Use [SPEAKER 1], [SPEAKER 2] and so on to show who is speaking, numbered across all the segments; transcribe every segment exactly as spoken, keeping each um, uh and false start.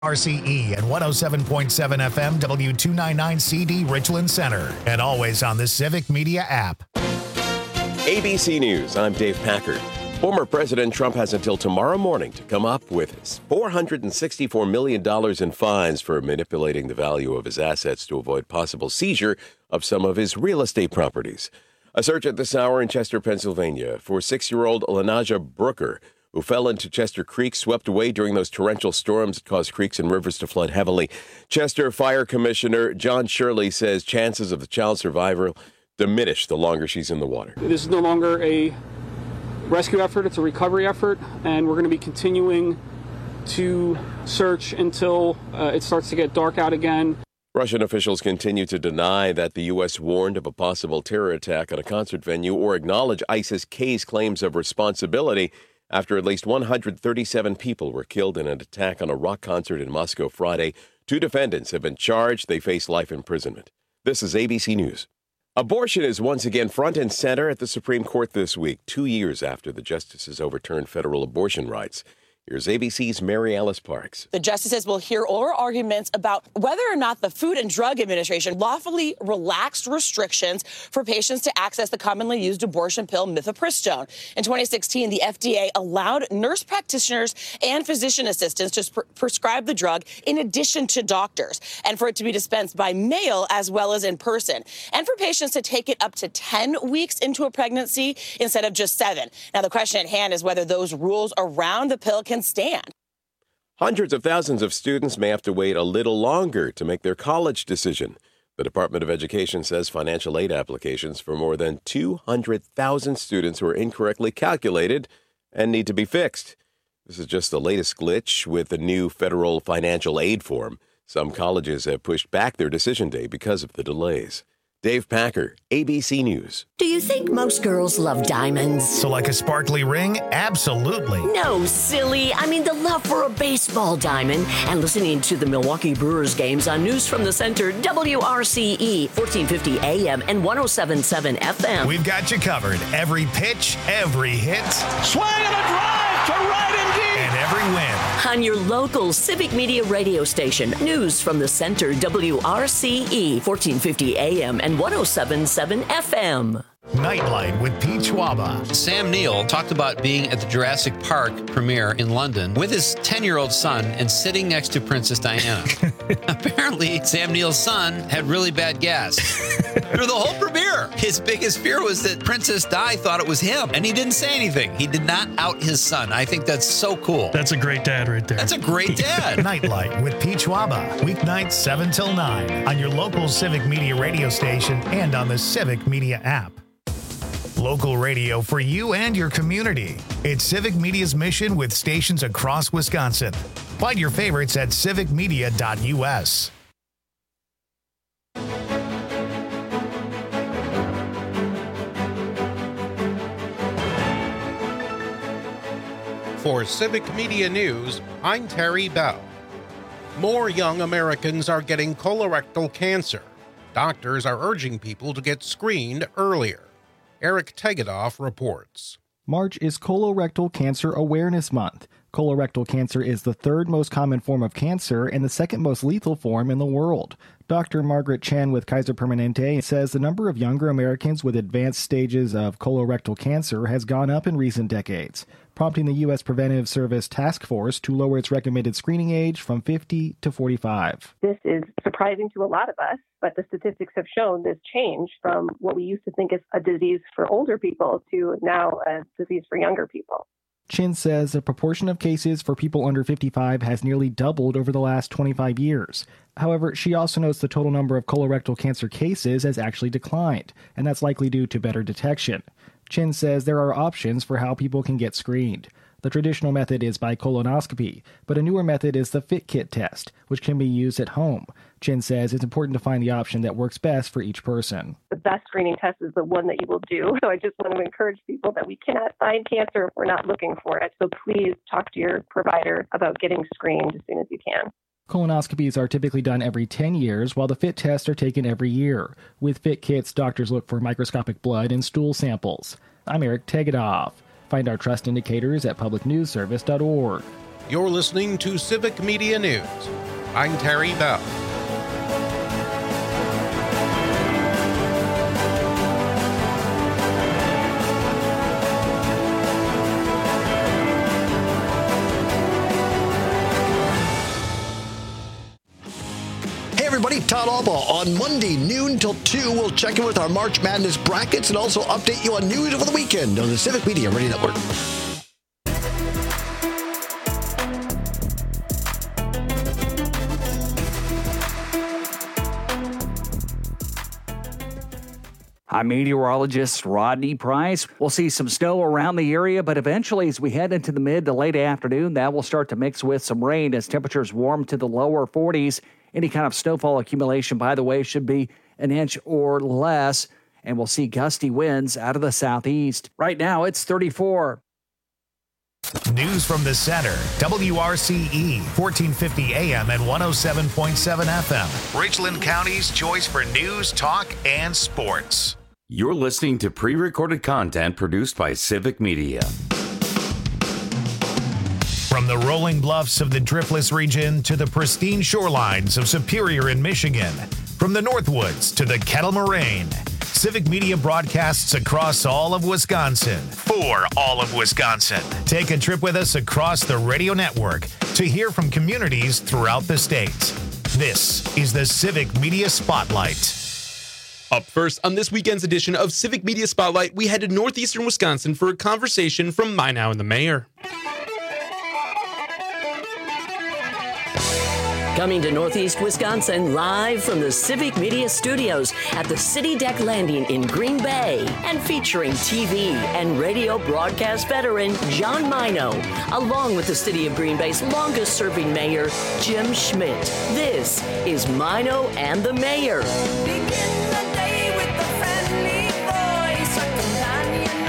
[SPEAKER 1] R C E and one oh seven point seven F M W two ninety-nine C D Richland Center, and always on the Civic Media app.
[SPEAKER 2] A B C News, I'm Dave Packard. Former President Trump has until tomorrow morning to come up with four hundred sixty-four million dollars in fines for manipulating the value of his assets to avoid possible seizure of some of his real estate properties. A search at this hour in Chester, Pennsylvania for six-year-old Lanaja Brooker, who fell into Chester Creek, swept away during those torrential storms that caused creeks and rivers to flood heavily. Chester Fire Commissioner John Shirley says chances of the child survivor diminish the longer she's in the water.
[SPEAKER 3] This is no longer a rescue effort, it's a recovery effort, and we're going to be continuing to search until uh, it starts to get dark out again.
[SPEAKER 2] Russian officials continue to deny that the U S warned of a possible terror attack on a concert venue or acknowledge ISIS-K's claims of responsibility after at least one hundred thirty-seven people were killed in an attack on a rock concert in Moscow Friday. Two defendants have been charged. They face life imprisonment. This is A B C News. Abortion is once again front and center at the Supreme Court this week, two years after the justices overturned federal abortion rights. Here's A B C's Mary Alice Parks.
[SPEAKER 4] The justices will hear oral arguments about whether or not the Food and Drug Administration lawfully relaxed restrictions for patients to access the commonly used abortion pill mifepristone. In twenty sixteen, the F D A allowed nurse practitioners and physician assistants to pr- prescribe the drug in addition to doctors, and for it to be dispensed by mail as well as in person, and for patients to take it up to ten weeks into a pregnancy instead of just seven. Now, the question at hand is whether those rules around the pill can stand.
[SPEAKER 2] Hundreds of thousands of students may have to wait a little longer to make their college decision. The Department of Education says financial aid applications for more than two hundred thousand students were incorrectly calculated and need to be fixed. This is just the latest glitch with the new federal financial aid form. Some colleges have pushed back their decision day because of the delays. Dave Packer, A B C News.
[SPEAKER 5] Do you think most girls love diamonds?
[SPEAKER 1] So like a sparkly ring? Absolutely.
[SPEAKER 5] No, silly. I mean the love for a baseball diamond and listening to the Milwaukee Brewers games on News from the Center, W R C E, fourteen fifty A M and one oh seven point seven F M.
[SPEAKER 1] We've got you covered. Every pitch, every hit.
[SPEAKER 6] Swing and a drive to right and deep.
[SPEAKER 1] And every win.
[SPEAKER 5] On your local Civic Media radio station, News from the Center, W R C E, fourteen fifty A M and one oh seven point seven F M.
[SPEAKER 1] Nightlight with Pete Schwaba.
[SPEAKER 7] Sam Neill talked about being at the Jurassic Park premiere in London with his ten-year-old son and sitting next to Princess Diana. Apparently, Sam Neill's son had really bad gas through the whole premiere. His biggest fear was that Princess Di thought it was him, and he didn't say anything. He did not out his son. I think that's so cool.
[SPEAKER 8] That's a great dad right there.
[SPEAKER 7] That's a great dad.
[SPEAKER 1] Nightlight with Pete Schwaba. Weeknights seven till nine on your local Civic Media radio station and on the Civic Media app. Local radio for you and your community. It's Civic Media's mission with stations across Wisconsin. Find your favorites at civic media dot U S.
[SPEAKER 9] For Civic Media News, I'm Terry Bell. More young Americans are getting colorectal cancer. Doctors are urging people to get screened earlier. Eric Tegedoff reports.
[SPEAKER 10] March is Colorectal Cancer Awareness Month. Colorectal cancer is the third most common form of cancer and the second most lethal form in the world. Doctor Margaret Chen with Kaiser Permanente says the number of younger Americans with advanced stages of colorectal cancer has gone up in recent decades, prompting the U S Preventive Service Task Force to lower its recommended screening age from fifty to forty-five.
[SPEAKER 11] This is surprising to a lot of us, but the statistics have shown this change from what we used to think is a disease for older people to now a disease for younger people.
[SPEAKER 10] Chin says the proportion of cases for people under fifty-five has nearly doubled over the last twenty-five years. However, she also notes the total number of colorectal cancer cases has actually declined, and that's likely due to better detection. Chin says there are options for how people can get screened. The traditional method is by colonoscopy, but a newer method is the FitKit test, which can be used at home. Chin says it's important to find the option that works best for each person.
[SPEAKER 11] The best screening test is the one that you will do. So I just want to encourage people that we cannot find cancer if we're not looking for it. So please talk to your provider about getting screened as soon as you can.
[SPEAKER 10] Colonoscopies are typically done every ten years, while the FIT tests are taken every year. With FIT kits, doctors look for microscopic blood and stool samples. I'm Eric Tegedoff. Find our trust indicators at public news service dot org.
[SPEAKER 9] You're listening to Civic Media News. I'm Terry Bell.
[SPEAKER 8] Everybody, Todd Albaugh on Monday, noon till two. We'll check in with our March Madness brackets and also update you on news over the weekend on the Civic Media Radio Network.
[SPEAKER 12] I'm meteorologist Rodney Price. We'll see some snow around the area, but eventually as we head into the mid to late afternoon, that will start to mix with some rain as temperatures warm to the lower forties. Any kind of snowfall accumulation, by the way, should be an inch or less, and we'll see gusty winds out of the southeast. Right now, it's thirty-four.
[SPEAKER 1] News from the center, W R C E, fourteen fifty A M and one oh seven point seven F M. Richland County's choice for news, talk, and sports.
[SPEAKER 13] You're listening to pre-recorded content produced by Civic Media.
[SPEAKER 1] From the rolling bluffs of the Driftless region to the pristine shorelines of Superior in Michigan, from the Northwoods to the Kettle Moraine, Civic Media broadcasts across all of Wisconsin for all of Wisconsin. Take a trip with us across the radio network to hear from communities throughout the state. This is the Civic Media Spotlight.
[SPEAKER 14] Up first on this weekend's edition of Civic Media Spotlight, we head to northeastern Wisconsin for a conversation from Minow and the mayor.
[SPEAKER 5] Coming to Northeast Wisconsin, live from the Civic Media Studios at the City Deck Landing in Green Bay, and featuring T V and radio broadcast veteran John Minow, along with the City of Green Bay's longest-serving mayor, Jim Schmidt. This is Minow and the Mayor.
[SPEAKER 15] Begin the day with a friendly voice, a companion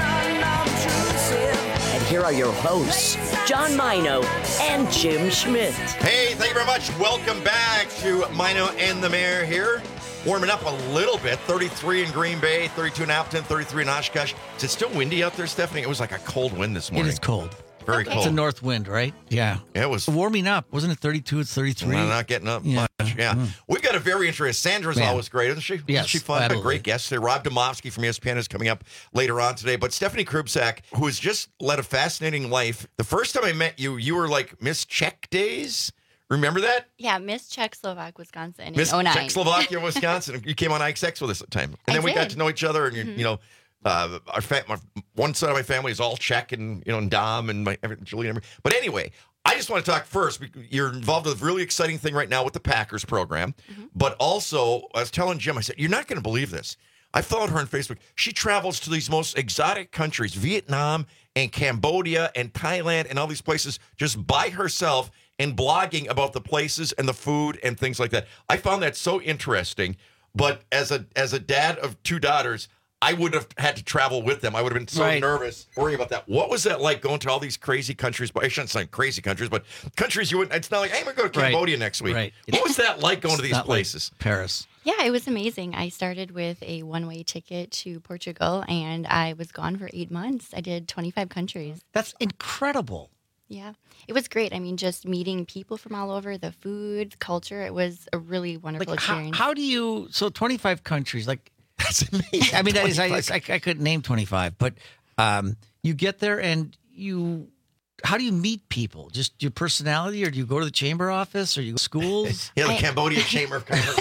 [SPEAKER 15] unobtrusive.
[SPEAKER 5] And here are your hosts, John Minow and Jim Schmidt.
[SPEAKER 16] Hey, thank you very much. Welcome back to Minow and the Mayor here. Warming up a little bit. thirty-three in Green Bay, thirty-two in Appleton, thirty-three in Oshkosh. Is it still windy out there, Stephanie? It was like a cold wind this morning.
[SPEAKER 17] It is cold.
[SPEAKER 16] Very cold.
[SPEAKER 17] It's a north wind, right? Yeah.
[SPEAKER 16] Yeah, it was
[SPEAKER 17] warming up. Wasn't it thirty-two? It's thirty-three.
[SPEAKER 16] Well, not getting up
[SPEAKER 17] yeah.
[SPEAKER 16] much. Yeah. Mm. We've got a very interesting. Sandra's
[SPEAKER 17] Man.
[SPEAKER 16] always great, isn't she?
[SPEAKER 17] Yes,
[SPEAKER 16] Isn't she fun?
[SPEAKER 17] absolutely.
[SPEAKER 16] A great guest today. Rob Domofsky from E S P N is coming up later on today. But Stephanie Krubsak, who has just led a fascinating life. The first time I met you, you were like Miss Czech Days. Remember that?
[SPEAKER 18] Yeah, Miss Czechoslovak, Wisconsin
[SPEAKER 16] Miss
[SPEAKER 18] in oh nine.
[SPEAKER 16] Czechoslovakia, Wisconsin. You came on I X X with us at the time. And
[SPEAKER 18] I
[SPEAKER 16] then we got
[SPEAKER 18] did.
[SPEAKER 16] to know each other. And, you,
[SPEAKER 18] Mhm.
[SPEAKER 16] you know, uh, our fa- my, one side of my family is all Czech and, you know, and Dom and my, Julie and everybody. But anyway, I just want to talk first. You're involved with a really exciting thing right now with the Packers program.
[SPEAKER 18] Mm-hmm.
[SPEAKER 16] But also, I was telling Jim, I said, you're not going to believe this. I followed her on Facebook. She travels to these most exotic countries, Vietnam and Cambodia and Thailand and all these places just by herself and blogging about the places and the food and things like that. I found that so interesting. But as a as a dad of two daughters, I would have had to travel with them. I would have been so
[SPEAKER 17] Right.
[SPEAKER 16] nervous worrying about that. What was that like going to all these crazy countries? But I shouldn't say crazy countries, but countries you wouldn't. It's not like, hey, I'm going to go to
[SPEAKER 17] Right.
[SPEAKER 16] Cambodia next week.
[SPEAKER 17] Right.
[SPEAKER 16] What was that like going to
[SPEAKER 17] It's
[SPEAKER 16] these
[SPEAKER 17] not like
[SPEAKER 16] places?
[SPEAKER 17] Paris.
[SPEAKER 18] Yeah, it was amazing. I started with a one-way ticket to Portugal, and I was gone for eight months. I did twenty-five countries.
[SPEAKER 17] That's incredible.
[SPEAKER 18] Yeah, it was great. I mean, just meeting people from all over, the food, culture. It was a really wonderful
[SPEAKER 17] Like, how,
[SPEAKER 18] experience.
[SPEAKER 17] how do you? So twenty-five countries. Like
[SPEAKER 16] that's amazing.
[SPEAKER 17] I mean, that is, I,
[SPEAKER 16] twenty-five.
[SPEAKER 17] I, I couldn't name twenty-five, but um, you get there and you. How do you meet people? Just your personality, or do you go to the chamber office, or you go to schools?
[SPEAKER 16] Yeah, the
[SPEAKER 18] I-
[SPEAKER 16] Cambodia Chamber of Commerce.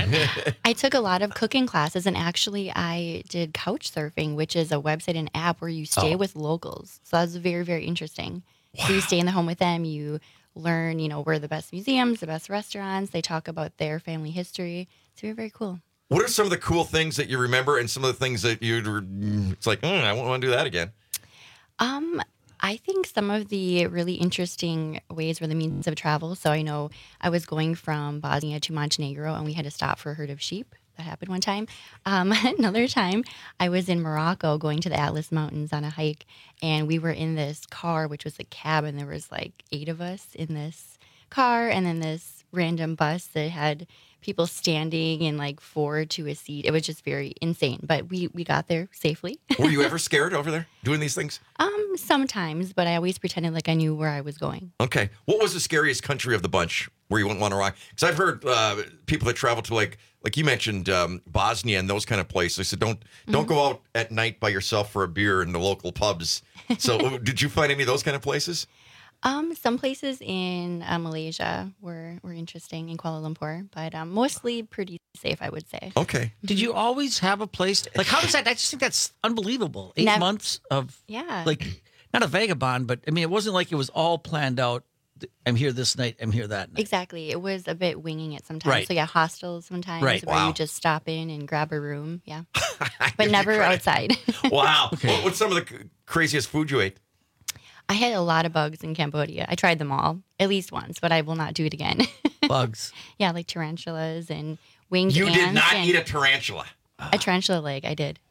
[SPEAKER 18] I took a lot of cooking classes, and actually, I did couch surfing, which is a website and app where you stay
[SPEAKER 16] Oh.
[SPEAKER 18] with locals. So that was very, very interesting. So you stay in the home with them. You learn, you know, where the best museums, the best restaurants. They talk about their family history. It's very, very cool.
[SPEAKER 16] What are some of the cool things that you remember and some of the things that you'd, it's like, mm, I won't want to do that again?
[SPEAKER 18] Um, I think some of the really interesting ways were the means of travel. So I know I was going from Bosnia to Montenegro, and we had to stop for a herd of sheep. That happened one time. Um, another time, I was in Morocco going to the Atlas Mountains on a hike, and we were in this car, which was a cabin. There was like eight of us in this car, and then this random bus that had people standing in like four to a seat. It was just very insane, but we we got there safely.
[SPEAKER 16] Were you ever scared over there doing these things?
[SPEAKER 18] Um, sometimes, but I always pretended like I knew where I was going.
[SPEAKER 16] Okay. What was the scariest country of the bunch where you wouldn't want to rock? Because I've heard uh, people that travel to like, like you mentioned, um, Bosnia and those kind of places. They said don't don't
[SPEAKER 18] Mm-hmm.
[SPEAKER 16] go out at night by yourself for a beer in the local pubs. So did you find any of those kind of places?
[SPEAKER 18] Um, some places in uh, Malaysia were, were interesting, in Kuala Lumpur, but um, mostly pretty safe, I would say.
[SPEAKER 16] Okay.
[SPEAKER 17] Did you always have a place? Like, how does that? I just think that's unbelievable. Eight
[SPEAKER 18] Nev-
[SPEAKER 17] months of
[SPEAKER 18] Yeah.
[SPEAKER 17] like not a vagabond, but I mean, it wasn't like it was all planned out. I'm here this night. I'm here that night.
[SPEAKER 18] Exactly. It was a bit winging it sometimes.
[SPEAKER 17] Right.
[SPEAKER 18] So yeah, hostels sometimes
[SPEAKER 17] Right.
[SPEAKER 18] where
[SPEAKER 16] Wow.
[SPEAKER 18] you just stop in and grab a room. Yeah. But never outside.
[SPEAKER 16] Wow. What, what's some of the c- craziest food you ate?
[SPEAKER 18] I had a lot of bugs in Cambodia. I tried them all at least once, but I will not do it again.
[SPEAKER 17] Bugs.
[SPEAKER 18] Yeah, like tarantulas and winged
[SPEAKER 16] You
[SPEAKER 18] ants.
[SPEAKER 16] did not
[SPEAKER 18] and
[SPEAKER 16] eat a tarantula.
[SPEAKER 18] a tarantula leg. I did.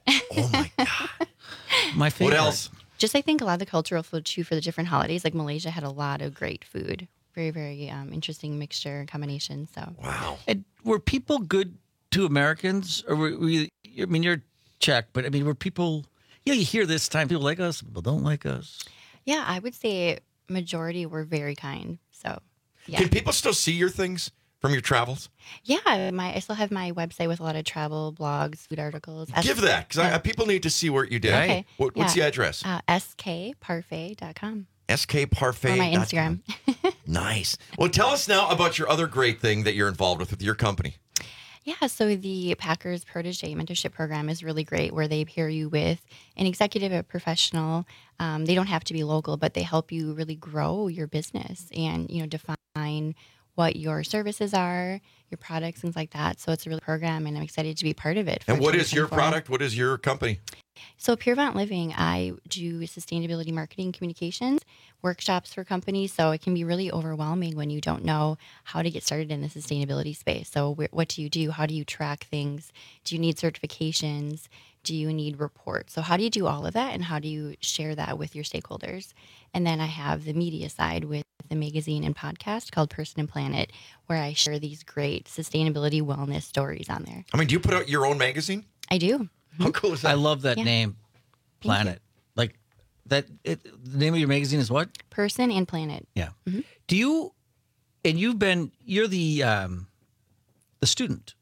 [SPEAKER 17] My favorite.
[SPEAKER 16] What else?
[SPEAKER 18] Just I think a lot of the cultural food too for the different holidays. Like Malaysia had a lot of great food. Very, very um, interesting mixture and combination. So
[SPEAKER 16] Wow.
[SPEAKER 17] And were people good to Americans, or were we? I mean, you're Czech, but I mean, were people? Yeah, you hear this time people like us, people don't like us.
[SPEAKER 18] yeah, I would say majority were very kind. So yeah.
[SPEAKER 16] Can people still see your things from your travels?
[SPEAKER 18] Yeah, my I still have my website with a lot of travel blogs, food articles.
[SPEAKER 16] Give that, because people need to see what you did.
[SPEAKER 18] Okay.
[SPEAKER 16] What, what's
[SPEAKER 18] Yeah.
[SPEAKER 16] the address?
[SPEAKER 18] Uh, S K parfait dot com.
[SPEAKER 16] S K Parfait.
[SPEAKER 18] Or my Instagram.
[SPEAKER 16] Nice. Well, tell us now about your other great thing that you're involved with with your company.
[SPEAKER 18] Yeah, so the Packers Protege Mentorship Program is really great where they pair you with an executive, a professional. Um, they don't have to be local, but they help you really grow your business and, you know, define what your services are, your products, things like that. So it's a real program, and I'm excited to be part of it. for
[SPEAKER 16] And what is your
[SPEAKER 18] twenty twenty-four.
[SPEAKER 16] product? What is your company?
[SPEAKER 18] So Purevant Living, I do sustainability marketing communications, workshops for companies. So it can be really overwhelming when you don't know how to get started in the sustainability space. So wh- what do you do? How do you track things? Do you need certifications? Do you need reports? So how do you do all of that, and how do you share that with your stakeholders? And then I have the media side with the magazine and podcast called Person and Planet, where I share these great sustainability wellness stories on there.
[SPEAKER 16] I mean, do you put out your own magazine?
[SPEAKER 18] I do.
[SPEAKER 16] How cool is that?
[SPEAKER 17] I love that
[SPEAKER 18] Yeah.
[SPEAKER 17] name, Planet. Like that. It, the name of your magazine is what?
[SPEAKER 18] Person and Planet.
[SPEAKER 17] Yeah.
[SPEAKER 18] Mhm.
[SPEAKER 17] Do you? And you've been. You're the um, the student,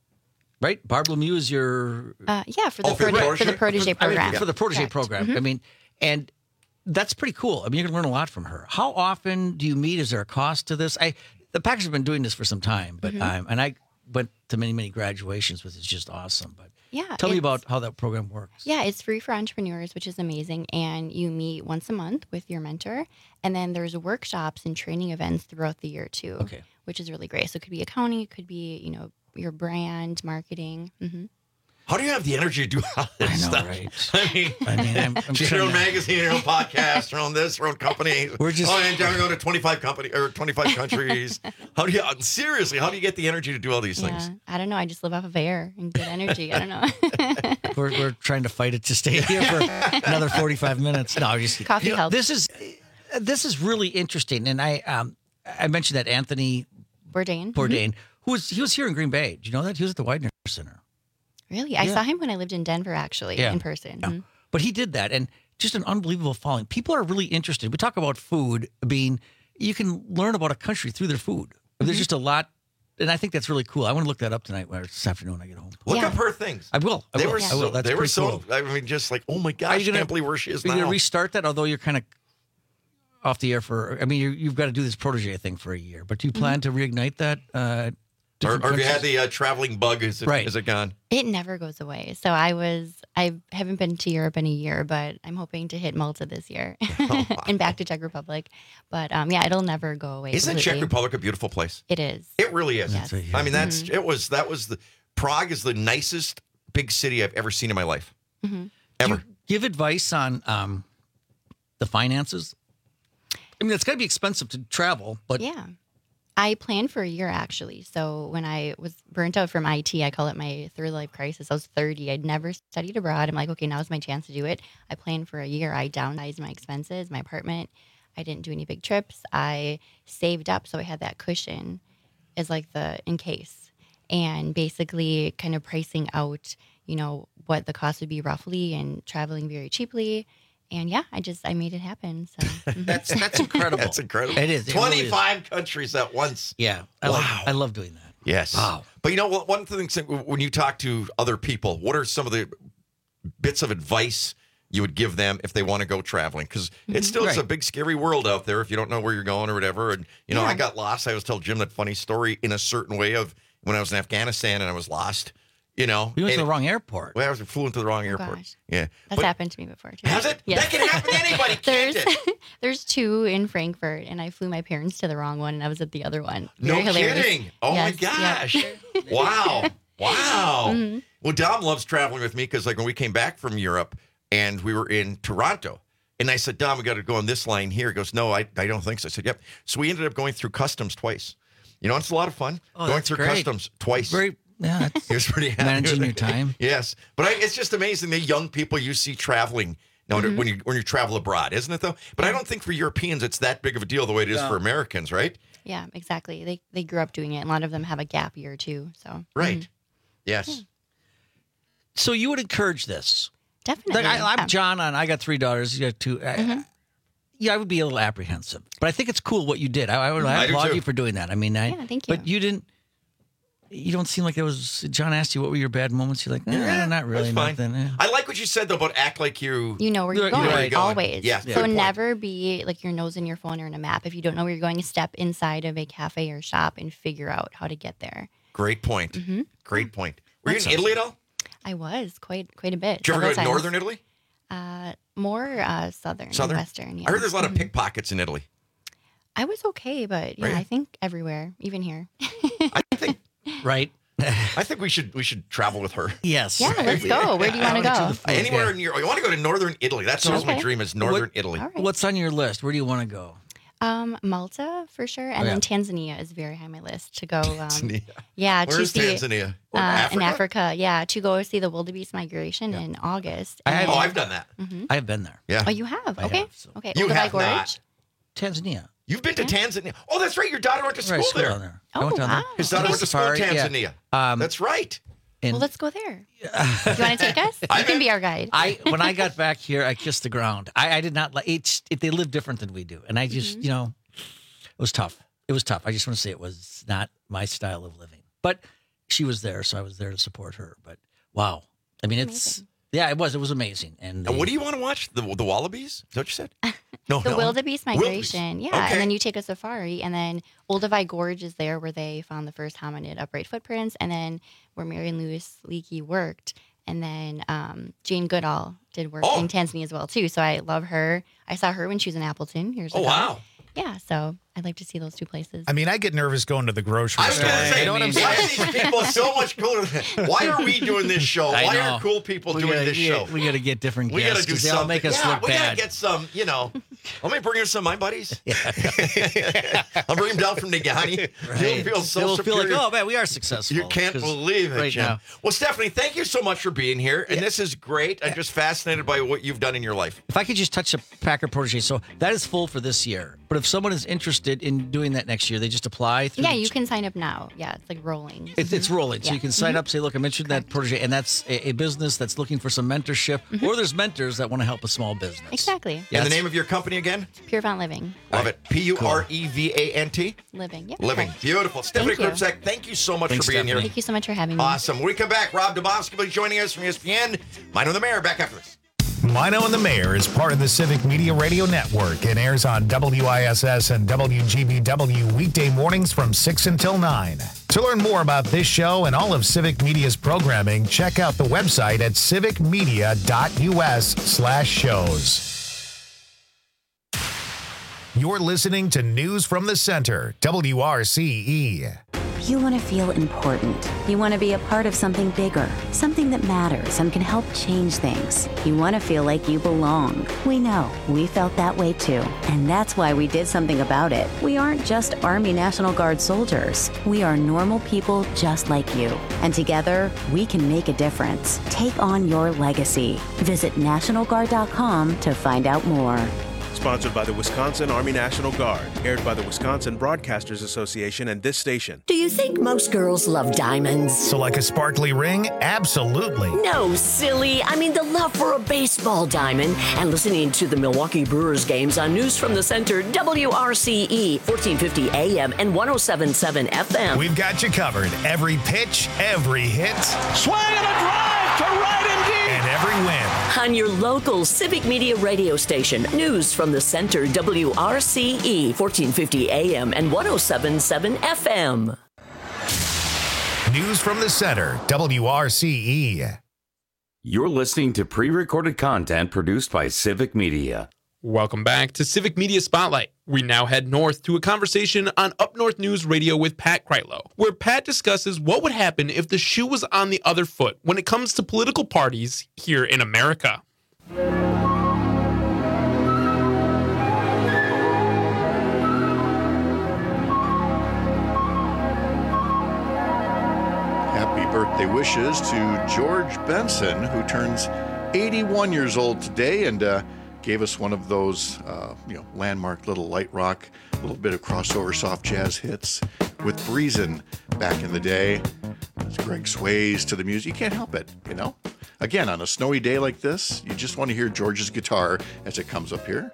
[SPEAKER 17] right? Barb Lemieux is your.
[SPEAKER 18] Uh, yeah, for the,
[SPEAKER 16] Oh, for the
[SPEAKER 18] protege,
[SPEAKER 16] protege?
[SPEAKER 18] for the protege
[SPEAKER 17] I mean,
[SPEAKER 18] program.
[SPEAKER 17] for the protege
[SPEAKER 18] Correct.
[SPEAKER 17] program.
[SPEAKER 18] Mhm.
[SPEAKER 17] I mean, and that's pretty cool. I mean, you're gonna learn a lot from her. How often do you meet? Is there a cost to this? I the Packers have been doing this for some time, but
[SPEAKER 18] Mhm.
[SPEAKER 17] um, and I went to many many graduations, which is just awesome. But
[SPEAKER 18] Yeah,
[SPEAKER 17] tell me
[SPEAKER 18] it's-
[SPEAKER 17] about how that program works.
[SPEAKER 18] Yeah, it's free for entrepreneurs, which is amazing. And you meet once a month with your mentor. And then there's workshops and training events throughout the year too,
[SPEAKER 17] Okay.
[SPEAKER 18] which is really great. So it could be accounting, it could be, you know, your brand, marketing. hmm
[SPEAKER 16] How do you have the energy to do all this
[SPEAKER 17] I know,
[SPEAKER 16] stuff?
[SPEAKER 17] right?
[SPEAKER 16] I mean,
[SPEAKER 17] I mean, I'm, I'm
[SPEAKER 16] she's her own
[SPEAKER 17] trying to-
[SPEAKER 16] magazine, her own podcast, her own this, her own company.
[SPEAKER 17] We're just-
[SPEAKER 16] oh, and I'm going to twenty-five company or twenty-five countries. How do you seriously? How do you get the energy to do all these
[SPEAKER 18] Yeah,
[SPEAKER 16] things?
[SPEAKER 18] I don't know. I just live off of air and good energy. I don't know.
[SPEAKER 17] We're, we're trying to fight it to stay here for another forty-five minutes. No, I'm just
[SPEAKER 18] Coffee
[SPEAKER 17] you know,
[SPEAKER 18] helps.
[SPEAKER 17] This is this is really interesting, and I um I mentioned that Anthony
[SPEAKER 18] Bourdain.
[SPEAKER 17] Bourdain, who was he was here in Green Bay. Do you know that he was at the Widener Center?
[SPEAKER 18] Really? I
[SPEAKER 17] Yeah.
[SPEAKER 18] saw him when I lived in Denver, actually,
[SPEAKER 17] Yeah.
[SPEAKER 18] in person.
[SPEAKER 17] Yeah.
[SPEAKER 18] Mhm.
[SPEAKER 17] But he did that, and just an unbelievable following. People are really interested. We talk about food being you can learn about a country through their food. There's
[SPEAKER 18] Mhm.
[SPEAKER 17] just a lot. And I think that's really cool. I want to look that up tonight or this afternoon when I get home.
[SPEAKER 16] Look
[SPEAKER 18] Yeah.
[SPEAKER 16] up her things.
[SPEAKER 17] I will. I
[SPEAKER 16] they
[SPEAKER 17] will.
[SPEAKER 16] were
[SPEAKER 17] I
[SPEAKER 16] so,
[SPEAKER 17] will. That's
[SPEAKER 16] they were
[SPEAKER 17] pretty
[SPEAKER 16] so.
[SPEAKER 17] cool.
[SPEAKER 16] I mean, just like, oh my
[SPEAKER 17] Are
[SPEAKER 16] gosh,
[SPEAKER 17] you gonna-
[SPEAKER 16] I can't believe where she is
[SPEAKER 17] Are you
[SPEAKER 16] now.
[SPEAKER 17] going to restart that? Although you're kind of off the air for, I mean, you're, you've got to do this protege thing for a year. But do you plan to reignite that? Uh,
[SPEAKER 16] or,
[SPEAKER 17] different
[SPEAKER 16] or have you had
[SPEAKER 17] countries?
[SPEAKER 16] the uh, traveling bug? Is it,
[SPEAKER 17] Right.
[SPEAKER 16] is it gone?
[SPEAKER 18] It never goes away. So I was, I haven't been to Europe in a year, but I'm hoping to hit Malta this year and back to Czech Republic. But um, yeah, it'll never go away.
[SPEAKER 16] Isn't Czech
[SPEAKER 18] completely.
[SPEAKER 16] Republic a beautiful place?
[SPEAKER 18] It is.
[SPEAKER 16] It really is.
[SPEAKER 18] Yes.
[SPEAKER 16] I mean, that's it was that was the Prague is the nicest big city I've ever seen in my life.
[SPEAKER 18] hmm
[SPEAKER 16] Ever.
[SPEAKER 17] Do you give advice on um, the finances? I mean, it's got to be expensive to travel, but
[SPEAKER 18] Yeah. I planned for a year actually. So when I was burnt out from I T, I call it my third life crisis. I was thirty. I'd never studied abroad. I'm like, okay, now's my chance to do it. I planned for a year. I downsized my expenses, my apartment. I didn't do any big trips. I saved up so I had that cushion. is like the in case, and basically kind of pricing out, you know, what the cost would be roughly and traveling very cheaply. And yeah, I just I made it happen. So mhm.
[SPEAKER 17] That's that's incredible.
[SPEAKER 16] That's incredible.
[SPEAKER 17] It is. It really is.
[SPEAKER 16] twenty-five countries at once.
[SPEAKER 17] Yeah. I
[SPEAKER 16] Wow.
[SPEAKER 17] love I love doing that.
[SPEAKER 16] Yes.
[SPEAKER 17] Wow.
[SPEAKER 16] But you know what? One thing, when you talk to other people, what are some of the bits of advice you would give them if they want to go traveling? Because it still is a
[SPEAKER 17] Right.
[SPEAKER 16] big, scary world out there if you don't know where you're going or whatever. And, you know, I got lost. I was telling Jim that funny story in a certain way of when I was in Afghanistan and I was lost, you know.
[SPEAKER 17] We went to
[SPEAKER 16] And-
[SPEAKER 17] the wrong airport.
[SPEAKER 16] Well, I was flew into the wrong airport.
[SPEAKER 18] gosh.
[SPEAKER 16] Yeah.
[SPEAKER 18] That's
[SPEAKER 16] But-
[SPEAKER 18] happened to me before too.
[SPEAKER 16] Has it?
[SPEAKER 18] Yes.
[SPEAKER 16] That can happen to anybody, can't
[SPEAKER 18] there's,
[SPEAKER 16] it?
[SPEAKER 18] there's two in Frankfurt, and I flew my parents to the wrong one, and I was at the other one.
[SPEAKER 16] No
[SPEAKER 18] Very hilarious.
[SPEAKER 16] kidding. Oh, my
[SPEAKER 18] Yes, yep.
[SPEAKER 16] gosh. Wow. Wow.
[SPEAKER 18] Mhm.
[SPEAKER 16] Well, Dom loves traveling with me because, like, when we came back from Europe and we were in Toronto, and I said, Dom, we got to go on this line here. He goes, no, I, I don't think so. I said, yep. So we ended up going through customs twice. You know, it's a lot of fun
[SPEAKER 17] Oh,
[SPEAKER 16] going
[SPEAKER 17] that's
[SPEAKER 16] through
[SPEAKER 17] great.
[SPEAKER 16] customs twice.
[SPEAKER 17] Very yeah, that's
[SPEAKER 16] He was pretty happy
[SPEAKER 17] managing
[SPEAKER 16] with
[SPEAKER 17] your
[SPEAKER 16] it.
[SPEAKER 17] time.
[SPEAKER 16] Yes, but I, it's just amazing the young people you see traveling. No,
[SPEAKER 18] Mhm.
[SPEAKER 16] when you when you travel abroad, isn't it though? But I don't think for Europeans it's that big of a deal the way it is
[SPEAKER 18] No.
[SPEAKER 16] for Americans, right?
[SPEAKER 18] Yeah, exactly. They they grew up doing it. And a lot of them have a gap year too. So
[SPEAKER 16] Right.
[SPEAKER 18] mhm.
[SPEAKER 16] Yes.
[SPEAKER 17] So you would encourage this?
[SPEAKER 18] Definitely.
[SPEAKER 17] Like, I,
[SPEAKER 18] yeah.
[SPEAKER 17] I'm John, and I got three daughters. You got two. I-
[SPEAKER 18] Mhm.
[SPEAKER 17] Yeah, I would be a little apprehensive, but I think it's cool what you did. I, I would I
[SPEAKER 16] I do
[SPEAKER 17] applaud
[SPEAKER 16] too.
[SPEAKER 17] you for doing that. I mean, I,
[SPEAKER 18] Yeah, thank you.
[SPEAKER 17] But you didn't. You don't seem like it was. John asked you what were your bad moments. You're like, eh,
[SPEAKER 16] Yeah,
[SPEAKER 17] not really,
[SPEAKER 16] that's fine.
[SPEAKER 17] nothing. eh."
[SPEAKER 16] I like what you said though about act like you
[SPEAKER 18] You know where you're
[SPEAKER 16] You know
[SPEAKER 18] going,
[SPEAKER 16] where you're going.
[SPEAKER 18] always.
[SPEAKER 16] Yeah,
[SPEAKER 18] So
[SPEAKER 16] good point.
[SPEAKER 18] never be like your nose in your phone or in a map. If you don't know where you're going, step inside of a cafe or shop and figure out how to get there.
[SPEAKER 16] Great point.
[SPEAKER 18] Mhm.
[SPEAKER 16] Great point. Were you in
[SPEAKER 17] That's
[SPEAKER 16] Italy at all?
[SPEAKER 18] I was quite quite a bit.
[SPEAKER 16] Did you ever go to
[SPEAKER 18] several times.
[SPEAKER 16] northern Italy?
[SPEAKER 18] Uh, more uh, southern,
[SPEAKER 16] Southern?
[SPEAKER 18] western. Yeah.
[SPEAKER 16] I heard there's a lot of
[SPEAKER 18] Mhm.
[SPEAKER 16] pickpockets in Italy.
[SPEAKER 18] I was okay, but yeah,
[SPEAKER 16] Right.
[SPEAKER 18] I think everywhere, even here.
[SPEAKER 17] Right.
[SPEAKER 16] I think we should we should travel with her.
[SPEAKER 17] Yes.
[SPEAKER 18] Yeah, let's go. Where do you want to go?
[SPEAKER 16] Anywhere in Europe. I want to go to northern Italy. That's always my
[SPEAKER 18] Okay.
[SPEAKER 16] dream is northern
[SPEAKER 17] What-
[SPEAKER 16] Italy.
[SPEAKER 18] All right.
[SPEAKER 17] What's on your list? Where do you want to go?
[SPEAKER 18] Um, Malta for sure, and
[SPEAKER 17] Oh, yeah.
[SPEAKER 18] then Tanzania is very high on my list to go. Um,
[SPEAKER 16] Tanzania.
[SPEAKER 18] Yeah,
[SPEAKER 16] Where's
[SPEAKER 18] to see
[SPEAKER 16] Tanzania?
[SPEAKER 18] Uh,
[SPEAKER 16] Africa?
[SPEAKER 18] in Africa. Yeah, to go see the wildebeest migration in August.
[SPEAKER 17] I have-
[SPEAKER 18] And-
[SPEAKER 16] Oh, I've done that.
[SPEAKER 18] Mhm.
[SPEAKER 17] I have been there.
[SPEAKER 16] Yeah.
[SPEAKER 18] Oh, you have?
[SPEAKER 17] I
[SPEAKER 18] Okay.
[SPEAKER 17] have, so-
[SPEAKER 18] Okay.
[SPEAKER 16] You
[SPEAKER 18] Olduvai
[SPEAKER 16] have
[SPEAKER 18] Gorge?
[SPEAKER 16] not.
[SPEAKER 17] Tanzania.
[SPEAKER 16] You've been to Tanzania. Oh, that's right. Your daughter went to school
[SPEAKER 17] Right, school
[SPEAKER 16] there.
[SPEAKER 17] down there. I
[SPEAKER 18] Oh,
[SPEAKER 17] went down there.
[SPEAKER 18] wow.
[SPEAKER 16] His daughter
[SPEAKER 18] Okay.
[SPEAKER 16] went to school in
[SPEAKER 17] Safari, yeah.
[SPEAKER 16] Tanzania.
[SPEAKER 17] Um,
[SPEAKER 16] That's right.
[SPEAKER 17] And
[SPEAKER 18] Well, let's go there. Do you want to take us? You can be our guide.
[SPEAKER 17] I when I got back here, I kissed the ground. I, I did not like it, it. They live different than we do, and I just
[SPEAKER 18] Mm-hmm.
[SPEAKER 17] you know, it was tough. It was tough. I just want to say it was not my style of living. But she was there, so I was there to support her. But wow, I mean, it's
[SPEAKER 18] Amazing.
[SPEAKER 17] yeah, it was. It was amazing. And,
[SPEAKER 16] And what
[SPEAKER 17] they-
[SPEAKER 16] do you want to watch? The the wallabies? Is that what you said? No,
[SPEAKER 18] The
[SPEAKER 16] no.
[SPEAKER 18] wildebeest
[SPEAKER 16] Wildebeest.
[SPEAKER 18] migration, yeah,
[SPEAKER 16] Okay.
[SPEAKER 18] and then you take a safari, and then Olduvai Gorge is there where they found the first hominid upright footprints, and then where Marion Lewis Leakey worked, and then um, Jane Goodall did work
[SPEAKER 16] Oh.
[SPEAKER 18] in Tanzania as well too. So I love her. I saw her when she was in Appleton years
[SPEAKER 16] Oh
[SPEAKER 18] ago.
[SPEAKER 16] wow.
[SPEAKER 18] Yeah, so I'd like to see those two places.
[SPEAKER 1] I mean, I get nervous going to the grocery
[SPEAKER 16] I was
[SPEAKER 1] store.
[SPEAKER 16] going to say,
[SPEAKER 1] You know what I'm
[SPEAKER 16] why
[SPEAKER 1] saying?
[SPEAKER 16] are these people so much cooler? Than, why are we doing this show?
[SPEAKER 17] I
[SPEAKER 16] Why
[SPEAKER 17] know.
[SPEAKER 16] are cool people
[SPEAKER 17] we
[SPEAKER 16] doing
[SPEAKER 17] gotta,
[SPEAKER 16] this
[SPEAKER 17] we
[SPEAKER 16] show?
[SPEAKER 17] gotta- We got to get different
[SPEAKER 16] We got
[SPEAKER 17] guests
[SPEAKER 16] to do
[SPEAKER 17] 'cause they
[SPEAKER 16] something.
[SPEAKER 17] all make us
[SPEAKER 16] yeah,
[SPEAKER 17] look
[SPEAKER 16] we got
[SPEAKER 17] bad.
[SPEAKER 16] to get some, you know. Let me bring in some of my buddies. I'll bring them down from Nagani.
[SPEAKER 17] Right.
[SPEAKER 16] You'll feel so
[SPEAKER 17] They will feel like,
[SPEAKER 16] superior.
[SPEAKER 17] oh man, we are successful.
[SPEAKER 16] You can't
[SPEAKER 17] 'Cause
[SPEAKER 16] believe it,
[SPEAKER 17] right
[SPEAKER 16] Jim.
[SPEAKER 17] now.
[SPEAKER 16] Well, Stephanie, thank you so much for being here. And this is great. I'm just fascinated by what you've done in your life.
[SPEAKER 17] If I could just touch a Packer Protege, so that is full for this year. But if someone is interested in doing that next year, they just apply through.
[SPEAKER 18] yeah,
[SPEAKER 17] the-
[SPEAKER 18] you can sign up now. Yeah, it's like rolling.
[SPEAKER 17] It's, it's rolling, so
[SPEAKER 18] Yeah.
[SPEAKER 17] you can sign up. Say, look, I'm interested in that protege, and that's a, a business that's looking for some mentorship, or there's mentors that want to help a small business.
[SPEAKER 18] Exactly.
[SPEAKER 17] Yeah,
[SPEAKER 16] and the
[SPEAKER 17] it's-
[SPEAKER 16] name of your company again?
[SPEAKER 18] Pure Font Living.
[SPEAKER 16] Love it. P U R E V A N T?
[SPEAKER 18] Living. Yep.
[SPEAKER 16] Living. Beautiful. Stephanie
[SPEAKER 18] Thank you.
[SPEAKER 16] Kripczak, thank you so much
[SPEAKER 17] Thanks,
[SPEAKER 16] for being
[SPEAKER 17] Stephanie.
[SPEAKER 16] here.
[SPEAKER 18] Thank you so much for having me.
[SPEAKER 16] Awesome. When we come back, Rob Dabowski will be joining us from E S P N. Mino the Mayor, back after this.
[SPEAKER 1] Mino and the Mayor is part of the Civic Media Radio Network and airs on W I S S and W G B W weekday mornings from six until nine. To learn more about this show and all of Civic Media's programming, check out the website at civicmedia.us slash shows. You're listening to News from the Center, W R C E.
[SPEAKER 19] You want to feel important. You want to be a part of something bigger, something that matters and can help change things. You want to feel like you belong. We know. We felt that way too. And that's why we did something about it. We aren't just Army National Guard soldiers. We are normal people just like you. And together, we can make a difference. Take on your legacy. Visit National Guard dot com to find out more.
[SPEAKER 20] Sponsored by the Wisconsin Army National Guard. Aired by the Wisconsin Broadcasters Association and this station.
[SPEAKER 5] Do you think most girls love diamonds?
[SPEAKER 1] So like a sparkly ring? Absolutely.
[SPEAKER 5] No, silly. I mean the love for a baseball diamond and listening to the Milwaukee Brewers games on News from the Center, W R C E, fourteen fifty A M and one oh seven point seven F M.
[SPEAKER 1] We've got you covered. Every pitch, every hit.
[SPEAKER 6] Swing and a drive to right and deep.
[SPEAKER 1] And every win.
[SPEAKER 5] On your local Civic Media radio station, News from the Center, W R C E, fourteen fifty A M and one oh seven point seven F M.
[SPEAKER 1] News from the Center, W R C E.
[SPEAKER 13] You're listening to pre-recorded content produced by Civic Media.
[SPEAKER 14] Welcome back to Civic Media Spotlight. We now head north to a conversation on Up North News Radio with Pat Kreitlow, where Pat discusses what would happen if the shoe was on the other foot when it comes to political parties here in America.
[SPEAKER 21] Happy birthday wishes to George Benson, who turns eighty-one years old today, and uh, gave us one of those, uh, you know, landmark little light rock, a little bit of crossover soft jazz hits with Breezin' back in the day. As Greg sways to the music, you can't help it, you know? Again, on a snowy day like this, you just want to hear George's guitar as it comes up here.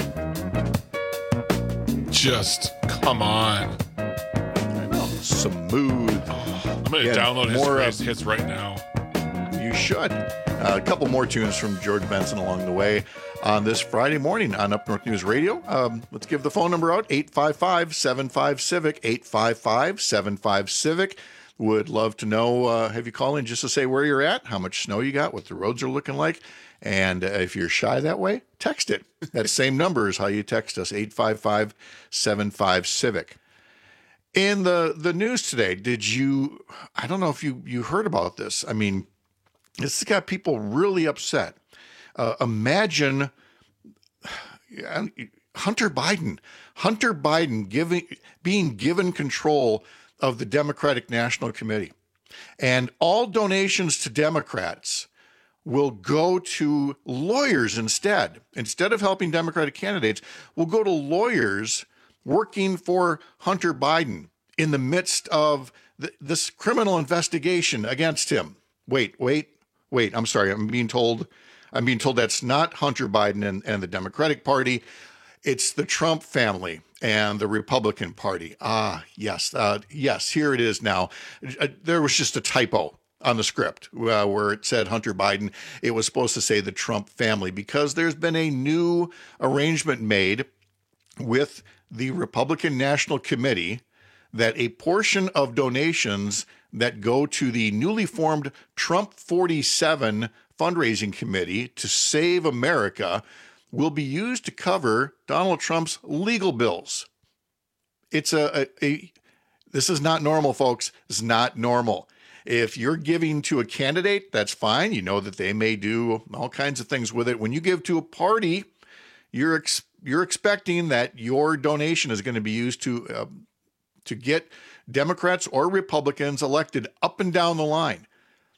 [SPEAKER 22] Just come on.
[SPEAKER 21] I know, smooth.
[SPEAKER 22] Oh, I'm going to
[SPEAKER 21] Again,
[SPEAKER 22] download his
[SPEAKER 21] more,
[SPEAKER 22] greatest
[SPEAKER 21] uh,
[SPEAKER 22] hits right now.
[SPEAKER 21] You should. Uh, a couple more tunes from George Benson along the way on this Friday morning on Up North News Radio. Um, let's give the phone number out, eight five five, seven five, CIVIC, eight five five, seven five, CIVIC. Would love to know, uh, have you call in just to say where you're at, how much snow you got, what the roads are looking like. And uh, if you're shy that way, text it. That same number is how you text us, eight five five, seven five, CIVIC. In the, the news today, did you, I don't know if you, you heard about this. I mean, this has got people really upset. Uh, imagine Hunter Biden, Hunter Biden giving, being given control of the Democratic National Committee, and all donations to Democrats will go to lawyers instead. Instead of helping Democratic candidates, will go to lawyers working for Hunter Biden in the midst of th- this criminal investigation against him. Wait, wait. Wait, I'm sorry. I'm being told I'm being told that's not Hunter Biden and, and the Democratic Party. It's the Trump family and the Republican Party. Ah, yes. Uh, yes, here it is now. Uh, there was just a typo on the script uh, where it said Hunter Biden. It was supposed to say the Trump family because there's been a new arrangement made with the Republican National Committee that a portion of donations that go to the newly formed Trump forty-seven fundraising committee to save America will be used to cover Donald Trump's legal bills. It's a, a, a this is not normal, folks. It's not normal. If you're giving to a candidate, that's fine. You know that they may do all kinds of things with it. When you give to a party, you're ex- you're expecting that your donation is going to be used to uh, to get Democrats or Republicans elected up and down the line.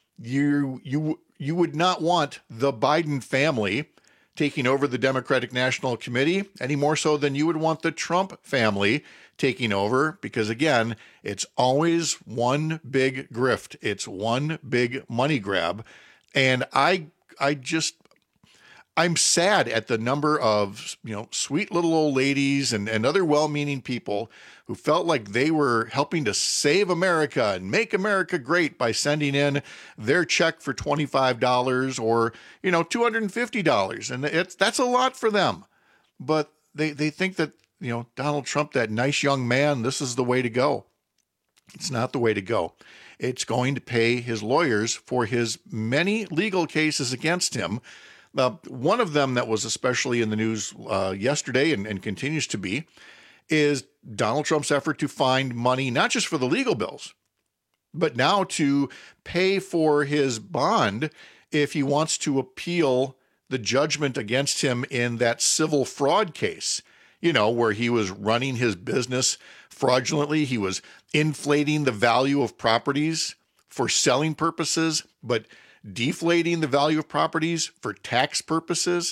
[SPEAKER 21] You you you would not want the Biden family taking over the Democratic National Committee any more so than you would want the Trump family taking over, because again, it's always one big grift. It's one big money grab. And I I just I'm sad at the number of, you know, sweet little old ladies and, and other well-meaning people who felt like they were helping to save America and make America great by sending in their check for twenty-five dollars or, you know, two hundred fifty dollars. And it's, that's a lot for them. But they, they think that, you know, Donald Trump, that nice young man, this is the way to go. It's not the way to go. It's going to pay his lawyers for his many legal cases against him. Uh, one of them that was especially in the news uh, yesterday and, and continues to be is Donald Trump's effort to find money, not just for the legal bills, but now to pay for his bond if he wants to appeal the judgment against him in that civil fraud case, you know, where he was running his business fraudulently. He was inflating the value of properties for selling purposes, but deflating the value of properties for tax purposes.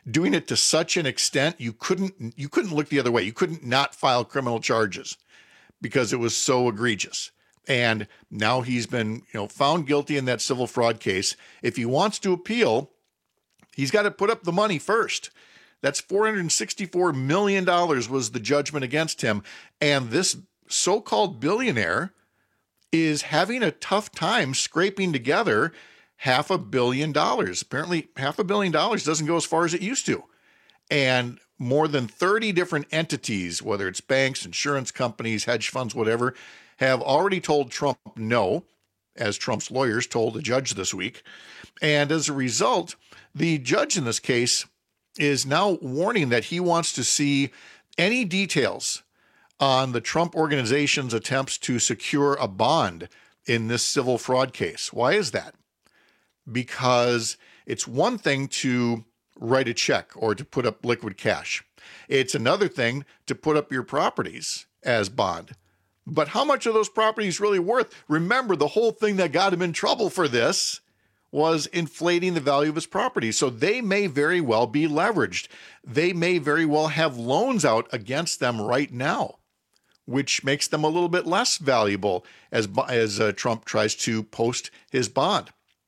[SPEAKER 21] doing it to such an extent you couldn't you couldn't look the other way. You couldn't not file criminal charges because it was so egregious. And now he's been, you know, found guilty in that civil fraud case. If he wants to appeal, he's got to put up the money first. That's four hundred sixty-four million dollars was the judgment against him. And this so-called billionaire is having a tough time scraping together half a billion dollars. Apparently, half a billion dollars doesn't go as far as it used to. And more than thirty different entities, whether it's banks, insurance companies, hedge funds, whatever, have already told Trump no, as Trump's lawyers told a judge this week. And as a result, the judge in this case is now warning that he wants to see any details on the Trump organization's attempts to secure a bond in this civil fraud case. Why is that? Because it's one thing to write a check or to put up liquid cash. It's another thing to put up your properties as bond. But how much are those properties really worth? Remember, the whole thing that got him in trouble for this was inflating the value of his property. So they may very well be leveraged. They may very well have loans out against them right now, which makes them a little bit less valuable as, as uh, Trump tries to post his bond.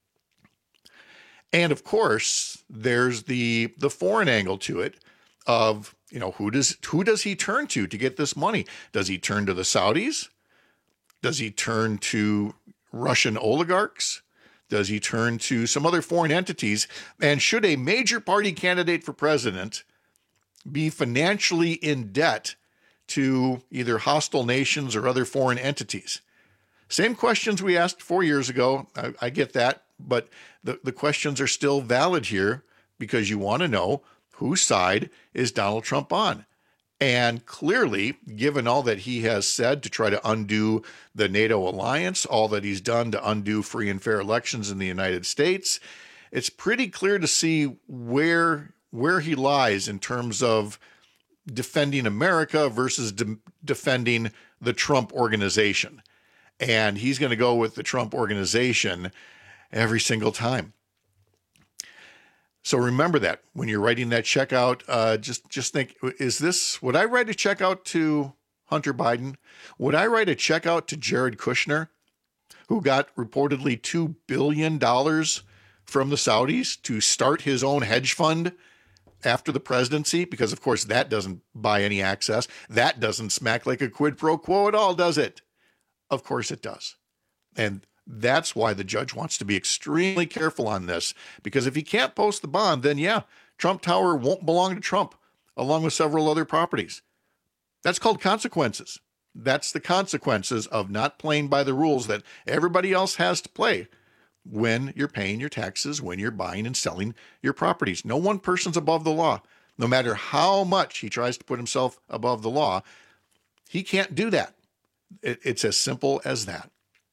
[SPEAKER 21] And of course, there's the the foreign angle to it of, you know, who does who does he turn to to get this money? Does he turn to the Saudis? Does he turn to Russian oligarchs? Does he turn to some other foreign entities? And should a major party candidate for president be financially in debt to either hostile nations or other foreign entities? Same questions we asked four years ago. I, I get that, but the, the questions are still valid here because you want to know whose side is Donald Trump on. And clearly, given all that he has said to try to undo the NATO alliance, all that he's done to undo free and fair elections in the United States, it's pretty clear to see where, where he lies in terms of defending America versus de- defending the Trump organization. And he's going to go with the Trump organization every single time. So remember that when you're writing that check out, uh, just, just think, is this, would I write a check out to Hunter Biden? Would I write a check out to Jared Kushner, who got reportedly two billion dollars from the Saudis to start his own hedge fund after the presidency? Because, of course, that doesn't buy any access. That doesn't smack like a quid pro quo at all, does it? Of course it does. And that's why the judge wants to be extremely careful on this, because if he can't post the bond, then yeah, Trump Tower won't belong to Trump, along with several other properties. That's called consequences. That's the consequences of not playing by the rules that everybody else has to play when you're paying your taxes, when you're buying and selling your properties. No one person's above the law. No matter how much he tries to put himself above the law, he can't do that. It, it's as simple as that.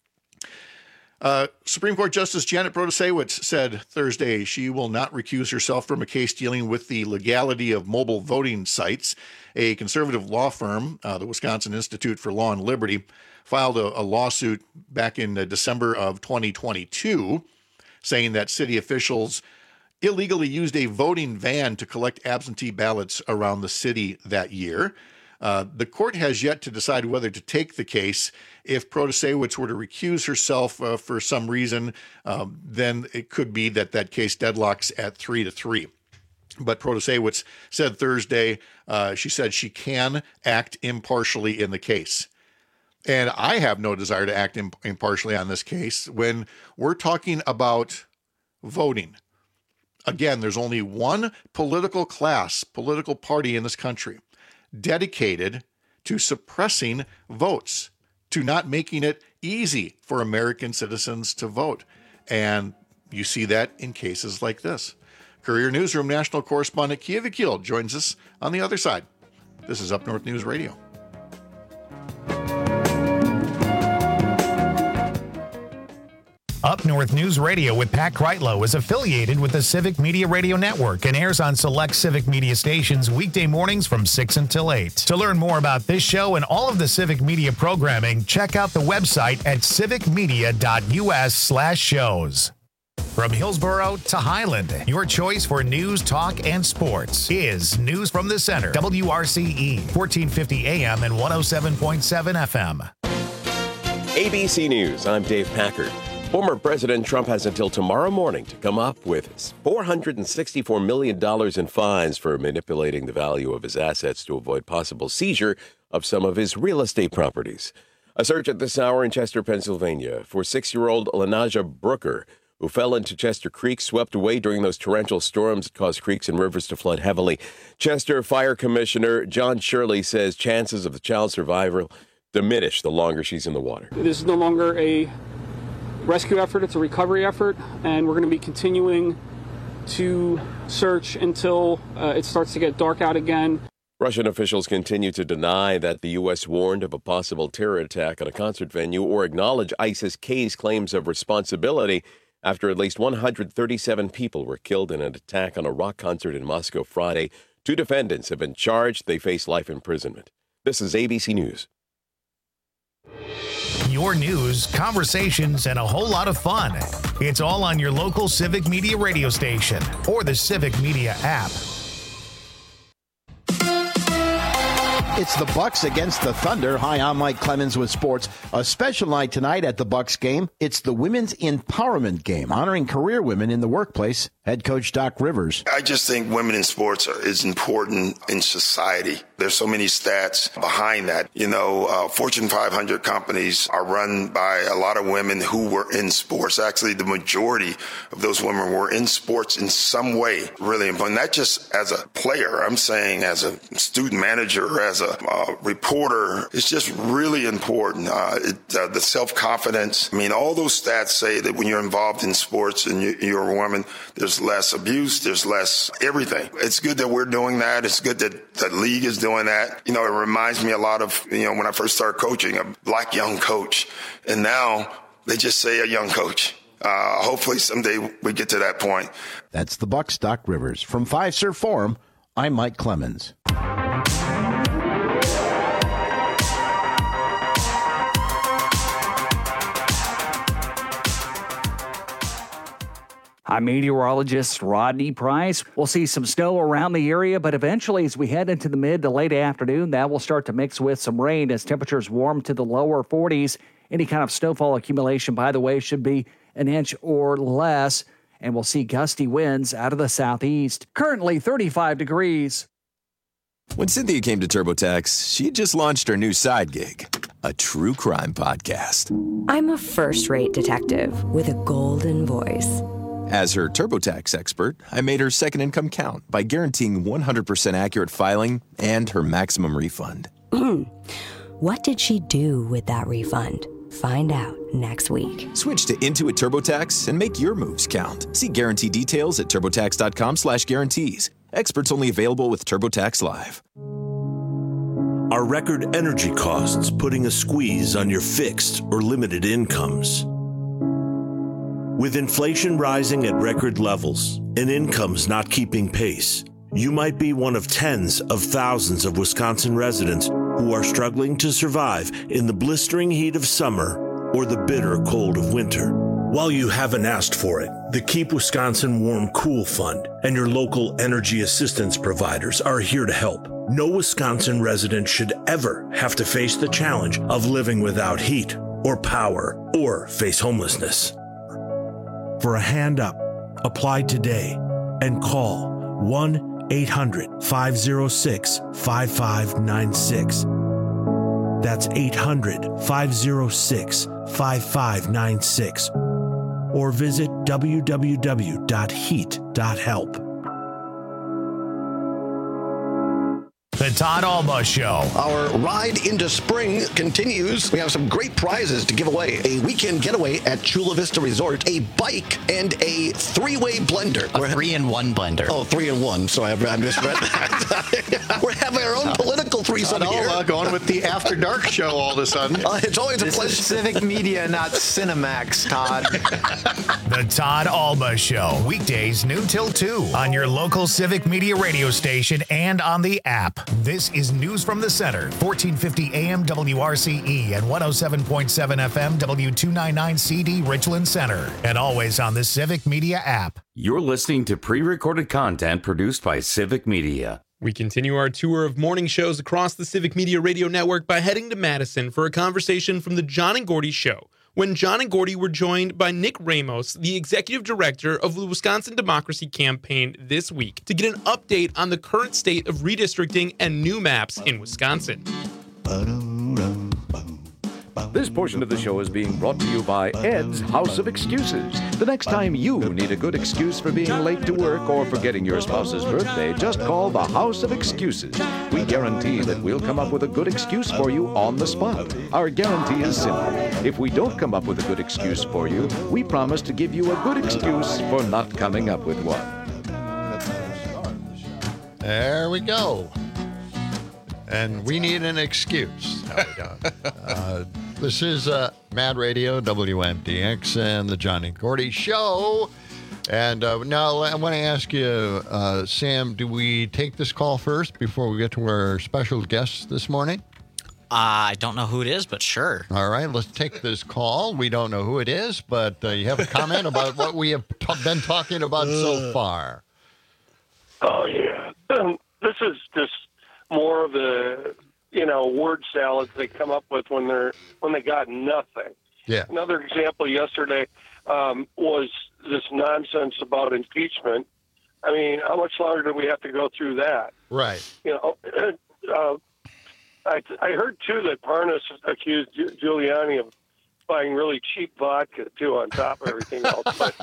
[SPEAKER 21] Uh, Supreme Court Justice Janet Protasiewicz said Thursday she will not recuse herself from a case dealing with the legality of mobile voting sites. A conservative law firm, uh, the Wisconsin Institute for Law and Liberty, filed a, a lawsuit back in uh, December of twenty twenty-two, saying that city officials illegally used a voting van to collect absentee ballots around the city that year. Uh, the court has yet to decide whether to take the case. If Protasiewicz were to recuse herself uh, for some reason, um, then it could be that that case deadlocks at three to three. But Protasiewicz said Thursday, uh, she said she can act impartially in the case. And I have no desire to act imp- impartially on this case. When we're talking about voting, again, there's only one political class, political party in this country dedicated to suppressing votes, to not making it easy for American citizens to vote. And you see that in cases like this. Courier Newsroom national correspondent Kia Vakil joins us on the other side. This is Up North News Radio.
[SPEAKER 1] Up North News Radio with Pat Kreitlow is affiliated with the Civic Media Radio Network and airs on select Civic Media stations weekday mornings from six until eight. To learn more about this show and all of the Civic Media programming, check out the website at civicmedia.us slash shows. From Hillsborough to Highland, your choice for news, talk, and sports is News from the Center. W R C E, fourteen fifty A M and one oh seven point seven F M.
[SPEAKER 2] A B C News, I'm Dave Packard. Former President Trump has until tomorrow morning to come up with four hundred sixty-four million dollars in fines for manipulating the value of his assets to avoid possible seizure of some of his real estate properties. A search at this hour in Chester, Pennsylvania for six-year-old Lanaja Brooker, who fell into Chester Creek, swept away during those torrential storms that caused creeks and rivers to flood heavily. Chester Fire Commissioner John Shirley says chances of the child's survival diminish the longer she's in the water.
[SPEAKER 3] This is no longer a rescue effort, it's a recovery effort, and we're going to be continuing to search until uh, it starts to get dark out again.
[SPEAKER 2] Russian officials continue to deny that the U S warned of a possible terror attack at a concert venue or acknowledge ISIS-K's claims of responsibility after at least one hundred thirty-seven people were killed in an attack on a rock concert in Moscow Friday. Two defendants have been charged. They face life imprisonment. This is A B C News.
[SPEAKER 1] Your news, conversations, and a whole lot of fun. It's all on your local Civic Media radio station or the Civic Media app.
[SPEAKER 4] It's the Bucks against the Thunder. Hi, I'm Mike Clemens with sports. A special night tonight at the Bucks game. It's the Women's Empowerment Game, honoring career women in the workplace. Head coach Doc Rivers.
[SPEAKER 23] I just think women in sports are, is important in society. There's so many stats behind that. You know, uh, Fortune five hundred companies are run by a lot of women who were in sports. Actually, the majority of those women were in sports in some way. Really important. Not just as a player. I'm saying as a student manager, as a uh, reporter. It's just really important. Uh, it, uh, the self-confidence. I mean, all those stats say that when you're involved in sports and you, you're a woman, there's less abuse, there's less everything. It's good that we're doing that. It's good that the league is doing that. You know, it reminds me a lot of, you know, when I first started coaching, a black young coach. And now they just say a young coach. Uh, hopefully someday we get to that point.
[SPEAKER 4] That's the Bucks, Doc Rivers. From Fiserv Forum, I'm Mike Clemens.
[SPEAKER 12] I'm meteorologist Rodney Price. We'll see some snow around the area, but eventually as we head into the mid to late afternoon, that will start to mix with some rain as temperatures warm to the lower forties. Any kind of snowfall accumulation, by the way, should be an inch or less, and we'll see gusty winds out of the southeast. Currently thirty-five degrees.
[SPEAKER 24] When Cynthia came to TurboTax, she had just launched her new side gig, a true crime podcast.
[SPEAKER 25] I'm a first-rate detective with a golden voice.
[SPEAKER 24] As her TurboTax expert, I made her second income count by guaranteeing one hundred percent accurate filing and her maximum refund.
[SPEAKER 25] What did she do with that refund? Find out next week.
[SPEAKER 24] Switch to Intuit TurboTax and make your moves count. See guarantee details at TurboTax.com slash guarantees. Experts only available with TurboTax Live.
[SPEAKER 26] Are record energy costs putting a squeeze on your fixed or limited incomes? With inflation rising at record levels and incomes not keeping pace, you might be one of tens of thousands of Wisconsin residents who are struggling to survive in the blistering heat of summer or the bitter cold of winter. While you haven't asked for it, the Keep Wisconsin Warm Cool Fund and your local energy assistance providers are here to help. No Wisconsin resident should ever have to face the challenge of living without heat or power or face homelessness. For a hand up, apply today and call one eight hundred five oh six five five nine six. That's eight hundred five oh six five five nine six. Or visit w w w dot heat dot help.
[SPEAKER 1] The Todd Alba Show.
[SPEAKER 8] Our ride into spring continues. We have some great prizes to give away. A weekend getaway at Chula Vista Resort, a bike, and a three-way blender.
[SPEAKER 27] A three-in-one blender.
[SPEAKER 8] Oh, three-in-one. So I have I misread that. We're having our own political threesome
[SPEAKER 21] Todd
[SPEAKER 8] here.
[SPEAKER 21] Alba going with the After Dark show all of a sudden.
[SPEAKER 8] Uh, it's always a
[SPEAKER 28] this
[SPEAKER 8] pleasure.
[SPEAKER 28] Is Civic Media, not Cinemax, Todd.
[SPEAKER 1] The Todd Alba Show. Weekdays noon till two on your local Civic Media radio station and on the app. This is News from the Center, fourteen fifty A M W R C E and one oh seven point seven F M W two ninety-nine C D Richland Center, and always on the Civic Media app.
[SPEAKER 13] You're listening to pre-recorded content produced by Civic Media.
[SPEAKER 14] We continue our tour of morning shows across the Civic Media Radio Network by heading to Madison for a conversation from the John and Gordy Show, when John and Gordy were joined by Nick Ramos, the executive director of the Wisconsin Democracy Campaign, this week to get an update on the current state of redistricting and new maps in Wisconsin.
[SPEAKER 7] This portion of the show is being brought to you by Ed's House of Excuses. The next time you need a good excuse for being late to work or forgetting your spouse's birthday, just call the House of Excuses. We guarantee that we'll come up with a good excuse for you on the spot. Our guarantee is simple. If we don't come up with a good excuse for you, we promise to give you a good excuse for not coming up with one.
[SPEAKER 9] There we go. And we need an excuse. No, we don't. uh, this is uh, Mad Radio, W M D X, and the John and Gordy Show. And uh, now I want to ask you, uh, Sam, do we take this call first before we get to our special guest this morning?
[SPEAKER 10] Uh, I don't know who it is, but sure.
[SPEAKER 9] All right, let's take this call. We don't know who it is, but uh, you have a comment about what we have t- been talking about so far.
[SPEAKER 11] Oh, yeah. Um, this is just more of the, you know, word salads they come up with when they're when they got nothing.
[SPEAKER 9] Yeah.
[SPEAKER 11] Another example yesterday um, was this nonsense about impeachment. I mean, how much longer do we have to go through that?
[SPEAKER 9] Right.
[SPEAKER 11] You know, uh, I, I heard too that Parnas accused Giuliani of buying really cheap vodka too, on top of everything else. But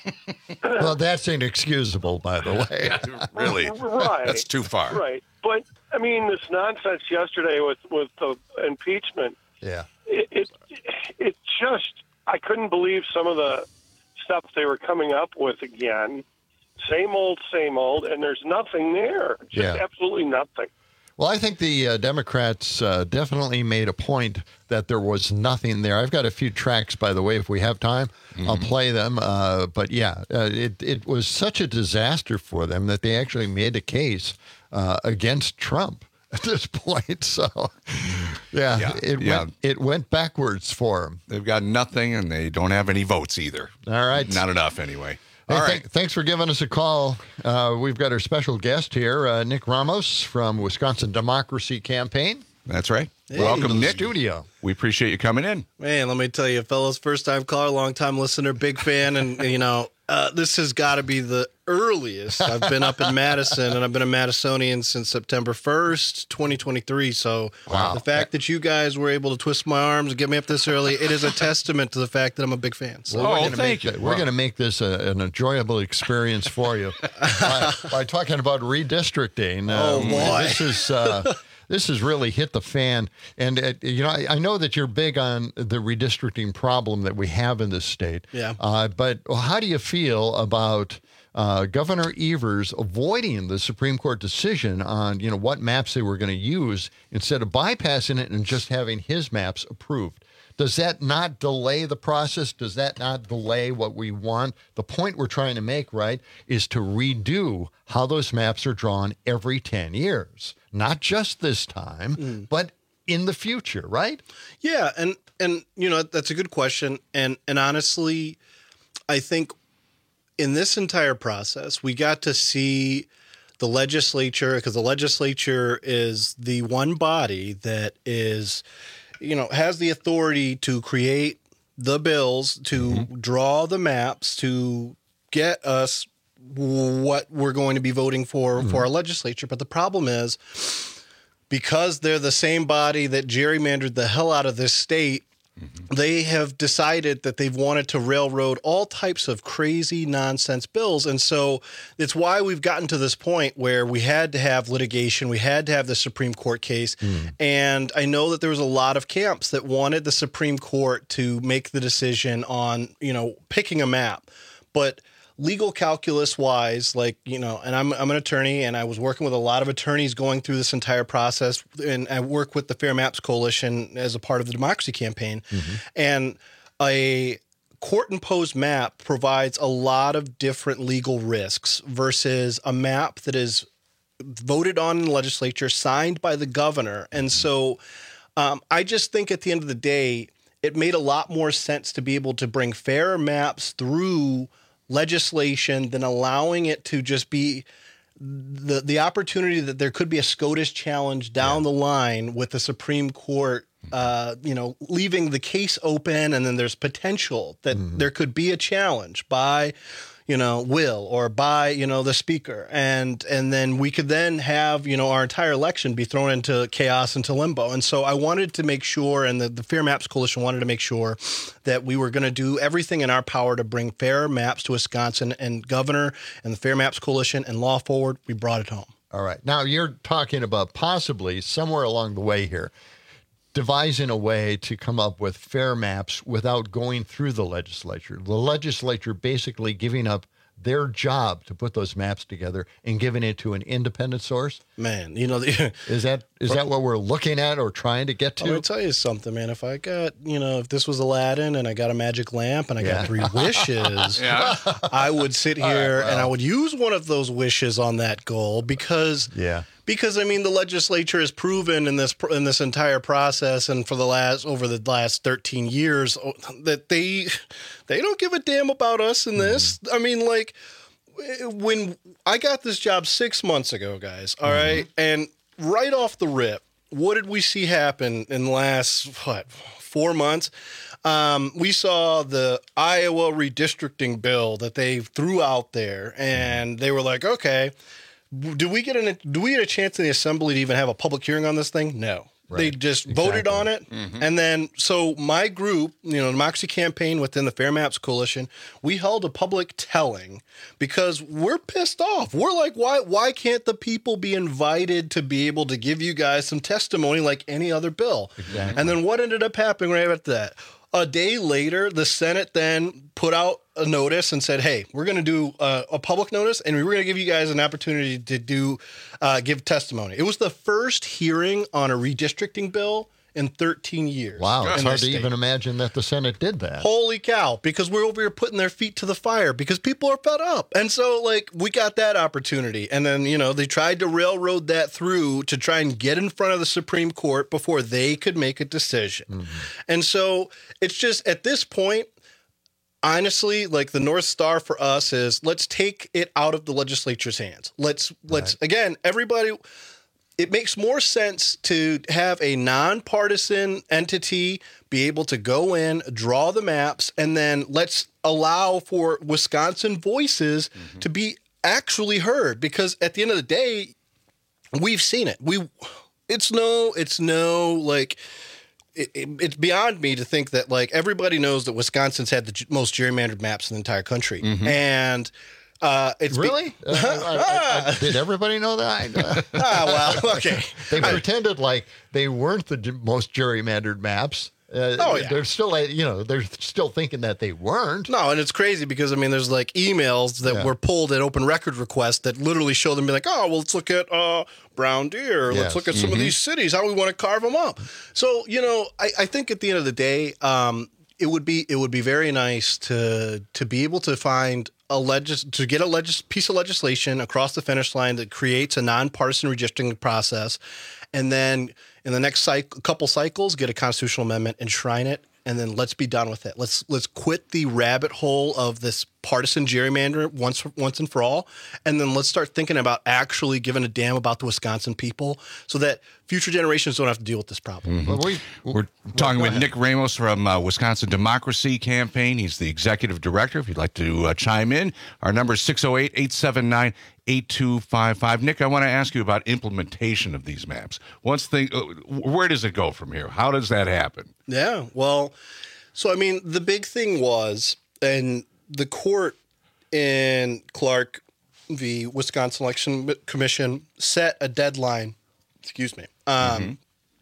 [SPEAKER 21] Well, that's inexcusable, by the way.
[SPEAKER 16] Really?
[SPEAKER 11] Right.
[SPEAKER 16] That's too far.
[SPEAKER 11] Right. But, I mean, this nonsense yesterday with, with the impeachment,
[SPEAKER 21] Yeah.
[SPEAKER 11] it, it, it just, I couldn't believe some of the stuff they were coming up with again. Same old, same old, and there's nothing there. Just
[SPEAKER 21] Yeah.
[SPEAKER 11] absolutely nothing.
[SPEAKER 21] Well, I think the uh, Democrats uh, definitely made a point that there was nothing there. I've got a few tracks, by the way. If we have time, I'll play them. Uh, but yeah, uh, it it was such a disaster for them that they actually made a case uh, against Trump at this point. So, yeah,
[SPEAKER 15] Yeah,
[SPEAKER 21] it
[SPEAKER 15] yeah.
[SPEAKER 21] went it went backwards for them.
[SPEAKER 15] They've got nothing, and they don't have any votes either.
[SPEAKER 21] All right,
[SPEAKER 15] Not enough, anyway.
[SPEAKER 21] Hey,
[SPEAKER 15] All
[SPEAKER 21] th-
[SPEAKER 15] right.
[SPEAKER 21] thanks for giving us a call. Uh, we've got our special guest here, uh, Nick Ramos from Wisconsin Democracy Campaign.
[SPEAKER 15] That's right.
[SPEAKER 21] Hey, to
[SPEAKER 15] Welcome,
[SPEAKER 21] the
[SPEAKER 15] Nick.
[SPEAKER 21] studio.
[SPEAKER 15] We appreciate you coming in.
[SPEAKER 17] Man, let me tell you, fellas, first time caller, long time listener, big fan. And, you know, uh, this has got to be the earliest I've been up in Madison, and I've been a Madisonian since September first, twenty twenty-three. So
[SPEAKER 21] Wow.
[SPEAKER 17] the fact that you guys were able to twist my arms and get me up this early, it is a testament to the fact that I'm a big fan. So
[SPEAKER 21] Well, we're gonna make it- We're going to make this a, an enjoyable experience for you by, by talking about redistricting.
[SPEAKER 17] Oh,
[SPEAKER 21] Um,
[SPEAKER 17] boy.
[SPEAKER 21] This is uh, this has really hit the fan, and uh, you know I, I know that you're big on the redistricting problem that we have in this state.
[SPEAKER 17] Yeah.
[SPEAKER 21] Uh, but how do you feel about uh, Governor Evers avoiding the Supreme Court decision on you know what maps they were going to use instead of bypassing it and just having his maps approved? Does that not delay the process? Does that not delay what we want? The point we're trying to make, right, is to redo how those maps are drawn every ten years. Not just this time,
[SPEAKER 17] Mm.
[SPEAKER 21] but in the future, right?
[SPEAKER 17] Yeah, and and you know that's a good question, and and honestly, I think in this entire process, we got to see the legislature, because the legislature is the one body that is, you know, has the authority to create the bills, to draw the maps, to get us what we're going to be voting for for our legislature. But the problem is, because they're the same body that gerrymandered the hell out of this state, they have decided that they've wanted to railroad all types of crazy nonsense bills. And so it's why we've gotten to this point where we had to have litigation. We had to have the Supreme Court case. And I know that there was a lot of camps that wanted the Supreme Court to make the decision on, you know, picking a map. But legal calculus wise, like, you know, and I'm I'm an attorney, and I was working with a lot of attorneys going through this entire process, and I work with the Fair Maps Coalition as a part of the Democracy Campaign. And a court-imposed map provides a lot of different legal risks versus a map that is voted on in the legislature, signed by the governor. And so um, I just think at the end of the day, it made a lot more sense to be able to bring fairer maps through legislation than allowing it to just be the the opportunity that there could be a SCOTUS challenge down the line with the Supreme Court, uh, you know, leaving the case open, and then there's potential that mm-hmm. there could be a challenge by, you know, Will or by, you know, the speaker. And and then we could then have, you know, our entire election be thrown into chaos, into limbo. And so I wanted to make sure, and the, the Fair Maps Coalition wanted to make sure that we were going to do everything in our power to bring fair maps to Wisconsin, and Governor and the Fair Maps Coalition and Law Forward, we brought it home.
[SPEAKER 9] All right. Now you're talking about possibly somewhere along the way here, devising a way to come up with fair maps without going through the legislature. The legislature basically giving up their job to put those maps together and giving it to an independent source.
[SPEAKER 17] Man, you know, the,
[SPEAKER 9] is that is that what we're looking at or trying to get to?
[SPEAKER 17] I'm gonna tell you something, man. If I got, you know, if this was Aladdin and I got a magic lamp and I
[SPEAKER 9] Yeah.
[SPEAKER 17] got three wishes,
[SPEAKER 9] Yeah.
[SPEAKER 17] I would sit here
[SPEAKER 9] All right, well.
[SPEAKER 17] and I would use one of those wishes on that goal because
[SPEAKER 9] Yeah.
[SPEAKER 17] Because I mean, the legislature has proven in this in this entire process, and for the last over the last thirteen years, that they they don't give a damn about us in this. I mean, like when I got this job six months ago, guys. All
[SPEAKER 9] Mm-hmm.
[SPEAKER 17] right, and right off the rip, what did we see happen in the last what four months? Um, we saw the Iowa redistricting bill that they threw out there, and they were like, okay. Do we get an do we get a chance in the assembly to even have a public hearing on this thing? No.
[SPEAKER 9] Right.
[SPEAKER 17] They just voted on it.
[SPEAKER 9] Mhm.
[SPEAKER 17] And then so my group, you know, the Democracy Campaign within the Fair Maps Coalition, we held a public telling because we're pissed off. We're like, why why can't the people be invited to be able to give you guys some testimony like any other bill?
[SPEAKER 9] Exactly.
[SPEAKER 17] And then what ended up happening right after that? A day later, the Senate then put out a notice and said, hey, we're going to do a, a public notice, and we're going to give you guys an opportunity to do uh, give testimony. It was the first hearing on a redistricting bill in thirteen years.
[SPEAKER 9] Wow, it's
[SPEAKER 17] in
[SPEAKER 9] hard
[SPEAKER 17] our
[SPEAKER 9] to
[SPEAKER 17] state.
[SPEAKER 9] even imagine that the Senate did that.
[SPEAKER 17] Holy cow, because we're over here putting their feet to the fire because people are fed up. And so, like, we got that opportunity. And then, you know, they tried to railroad that through to try and get in front of the Supreme Court before they could make a decision.
[SPEAKER 9] Mm-hmm.
[SPEAKER 17] And so it's just at this point, honestly, like the North Star for us is let's take it out of the legislature's hands. Let's, let's, again, everybody. It makes more sense to have a nonpartisan entity be able to go in, draw the maps, and then let's allow for Wisconsin voices
[SPEAKER 9] Mm-hmm.
[SPEAKER 17] to be actually heard. Because at the end of the day, we've seen it. We, it's no, it's no like. It, it, it's beyond me to think that like everybody knows that Wisconsin's had the j- most gerrymandered maps in the entire country,
[SPEAKER 9] Mhm.
[SPEAKER 17] and. Uh, it's be-
[SPEAKER 9] Really? Uh, I- I- I- did everybody know that?
[SPEAKER 17] ah, well, okay.
[SPEAKER 9] They pretended like they weren't the j- most gerrymandered maps. Uh,
[SPEAKER 17] Oh, yeah.
[SPEAKER 9] They're still, like, you know, they're still thinking that they weren't.
[SPEAKER 17] No, and it's crazy because I mean, there's like emails that
[SPEAKER 9] Yeah.
[SPEAKER 17] were pulled at open record requests that literally show them be like, oh, well, let's look at uh, Brown Deer.
[SPEAKER 9] Yes.
[SPEAKER 17] Let's look at some of
[SPEAKER 9] Mhm.
[SPEAKER 17] these cities. How do we want to carve them up? So you know, I, I think at the end of the day, um, it would be it would be very nice to to be able to find a legis to get a legis piece of legislation across the finish line that creates a nonpartisan redistricting process, and then in the next cycle, couple cycles, get a constitutional amendment, enshrine it, and then let's be done with it. Let's let's quit the rabbit hole of this partisan gerrymander once once and for all, and then let's start thinking about actually giving a damn about the Wisconsin people, so that future generations don't have to deal with this problem.
[SPEAKER 9] Well, we,
[SPEAKER 15] We're talking
[SPEAKER 9] go
[SPEAKER 15] with
[SPEAKER 9] ahead.
[SPEAKER 15] Nick Ramos from uh, Wisconsin Democracy Campaign. He's the executive director. If you'd like to uh, chime in, our number is six oh eight, eight seven nine, eight two five five. Nick, I want to ask you about implementation of these maps. Once thing, uh, where does it go from here? How does that happen?
[SPEAKER 17] Yeah, well, so I mean, the big thing was, and the court in Clark v. Wisconsin Election Commission set a deadline. Excuse me. Um,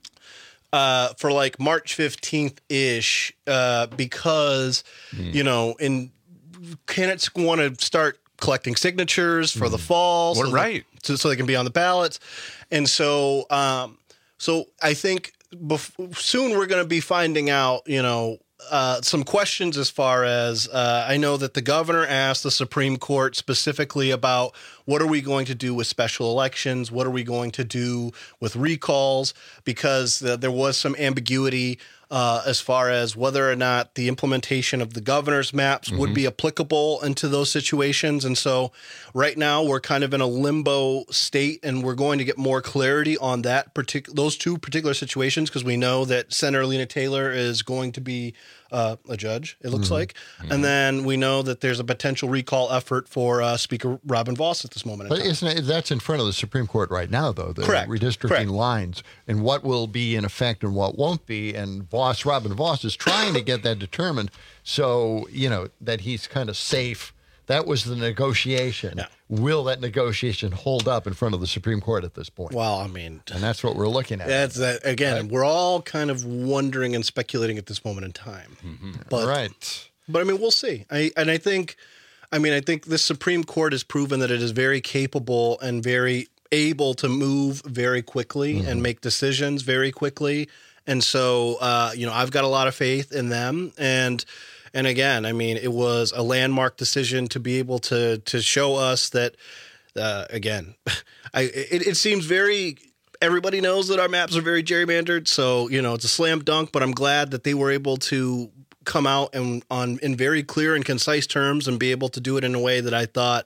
[SPEAKER 17] uh, for like March fifteenth ish, uh, because you know, in candidates want to start collecting signatures for the fall,
[SPEAKER 15] Well,
[SPEAKER 17] so
[SPEAKER 15] right.
[SPEAKER 17] that- so, so they can be on the ballots, and so um, so I think bef- soon we're going to be finding out, you know, uh, some questions as far as uh, I know that the governor asked the Supreme Court specifically about what are we going to do with special elections? What are we going to do with recalls? Because uh, there was some ambiguity uh, as far as whether or not the implementation of the governor's maps mm-hmm. would be applicable into those situations. And so right now we're kind of in a limbo state, and we're going to get more clarity on that particular those two particular situations, because we know that Senator Lena Taylor is going to be uh, a judge, it looks mm-hmm. like. Mm-hmm. And then we know that there's a potential recall effort for uh, Speaker Robin Vos at this moment in
[SPEAKER 9] But
[SPEAKER 17] time.
[SPEAKER 9] isn't it, that's in front of the Supreme Court right now, though, the
[SPEAKER 17] Correct.
[SPEAKER 9] redistricting
[SPEAKER 17] Correct.
[SPEAKER 9] lines and what will be in effect and what won't be. And Vos, Robin Vos, is trying to get that determined so, you know, that he's kind of safe. That was the negotiation.
[SPEAKER 17] Yeah.
[SPEAKER 9] Will that negotiation hold up in front of the Supreme Court at this point?
[SPEAKER 17] Well, I mean,
[SPEAKER 9] and that's what we're looking at.
[SPEAKER 17] That's that again. Right. We're all kind of wondering and speculating at this moment in time.
[SPEAKER 9] Mm-hmm.
[SPEAKER 17] But,
[SPEAKER 9] right.
[SPEAKER 17] But I mean, we'll see. I and I think, I mean, I think the Supreme Court has proven that it is very capable and very able to move very quickly mm-hmm. and make decisions very quickly. And so, uh, you know, I've got a lot of faith in them. And and again, I mean, it was a landmark decision to be able to to show us that. Uh, again, I it, it seems very. Everybody knows that our maps are very gerrymandered, so you know it's a slam dunk. But I'm glad that they were able to come out and on in very clear and concise terms and be able to do it in a way that I thought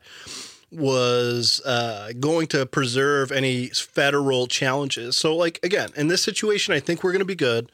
[SPEAKER 17] was uh, going to preserve any federal challenges. So, like again, in this situation, I think we're going to be good.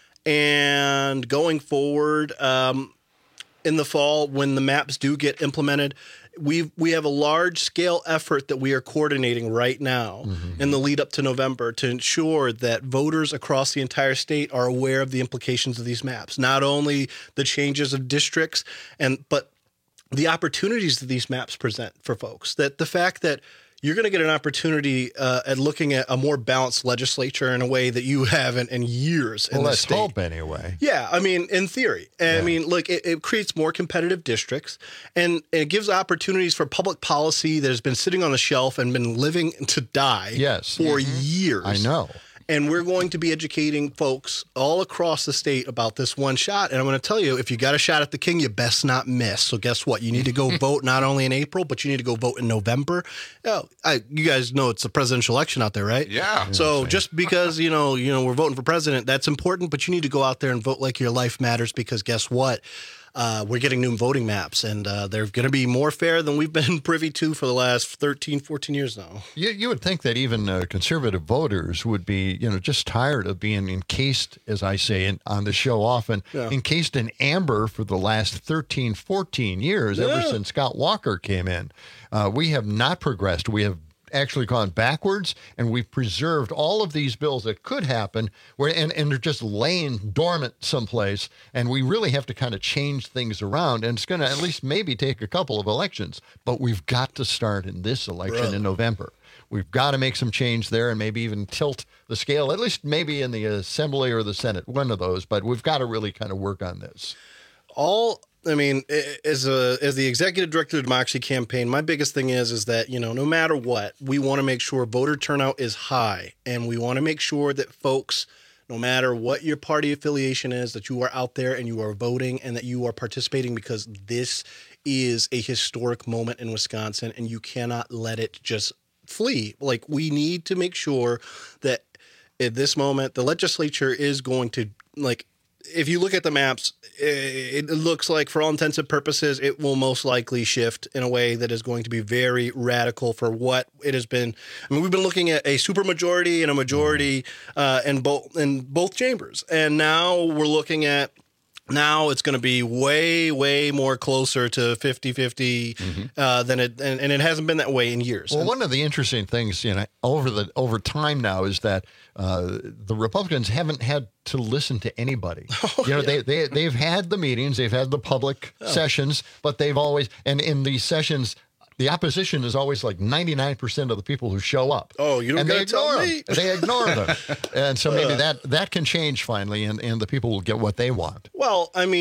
[SPEAKER 17] And going forward, um, in the fall, when the maps do get implemented, we we have a large scale effort that we are coordinating right now mm-hmm. in the lead up to November to ensure that voters across the entire state are aware of the implications of these maps, not only the changes of districts and but the opportunities that these maps present for folks. That the fact that you're going to get an opportunity uh, at looking at a more balanced legislature in a way that you haven't in years in
[SPEAKER 9] well,
[SPEAKER 17] the
[SPEAKER 9] let's
[SPEAKER 17] state.
[SPEAKER 9] hope anyway.
[SPEAKER 17] Yeah, I mean, in theory. And yeah. I mean, look, it, it creates more competitive districts, and it gives opportunities for public policy that has been sitting on the shelf and been living to die
[SPEAKER 9] yes.
[SPEAKER 17] for
[SPEAKER 9] mm-hmm.
[SPEAKER 17] years.
[SPEAKER 9] I know.
[SPEAKER 17] And we're going to be educating folks all across the state about this one shot. And I'm going to tell you, if you got a shot at the king, you best not miss. So guess what? You need to go vote not only in April, but you need to go vote in November. Oh, I, you guys know it's a presidential election out there, right?
[SPEAKER 15] Yeah.
[SPEAKER 17] So just because, you know, you know, we're voting for president, that's important. But you need to go out there and vote like your life matters, because guess what? Uh, we're getting new voting maps, and uh, they're going to be more fair than we've been privy to for the last thirteen, fourteen years now.
[SPEAKER 9] You, you would think that even uh, conservative voters would be, you know, just tired of being encased, as I say in, on the show often,
[SPEAKER 17] yeah.
[SPEAKER 9] encased in amber for the last thirteen, fourteen years, yeah. ever since Scott Walker came in. Uh, we have not progressed. We have actually gone backwards, and we've preserved all of these bills that could happen where and, and they're just laying dormant someplace, and we really have to kind of change things around, and it's going to at least maybe take a couple of elections, but we've got to start in this election
[SPEAKER 17] Really?
[SPEAKER 9] in November. We've got to make some change there and maybe even tilt the scale, at least maybe in the Assembly or the Senate, one of those, but we've got to really kind of work on this.
[SPEAKER 17] All I mean, as a as the executive director of the Democracy Campaign, my biggest thing is is that, you know, no matter what, we want to make sure voter turnout is high, and we want to make sure that folks, no matter what your party affiliation is, that you are out there and you are voting and that you are participating, because this is a historic moment in Wisconsin, and you cannot let it just flee. Like, we need to make sure that at this moment, the legislature is going to, like, if you look at the maps, it looks like, for all intents and purposes, it will most likely shift in a way that is going to be very radical for what it has been. I mean, we've been looking at a supermajority and a majority uh, in both in both chambers, and now we're looking at. Now it's going to be way, way more closer to fifty-fifty mm-hmm. uh, than it, and, and it hasn't been that way in years.
[SPEAKER 9] Well,
[SPEAKER 17] and,
[SPEAKER 9] one of the interesting things, you know, over the over time now is that uh, the Republicans haven't had to listen to anybody. Oh, you know, yeah. they they they've had the meetings, they've had the public oh. sessions, but they've always and in these sessions. The opposition is always like ninety-nine percent of the people who show up.
[SPEAKER 17] Oh, you don't
[SPEAKER 9] and
[SPEAKER 17] got
[SPEAKER 9] they
[SPEAKER 17] to tell
[SPEAKER 9] ignore
[SPEAKER 17] me.
[SPEAKER 9] them. They ignore them. And so maybe that, that can change finally, and, and the people will get what they want.
[SPEAKER 17] Well, I mean,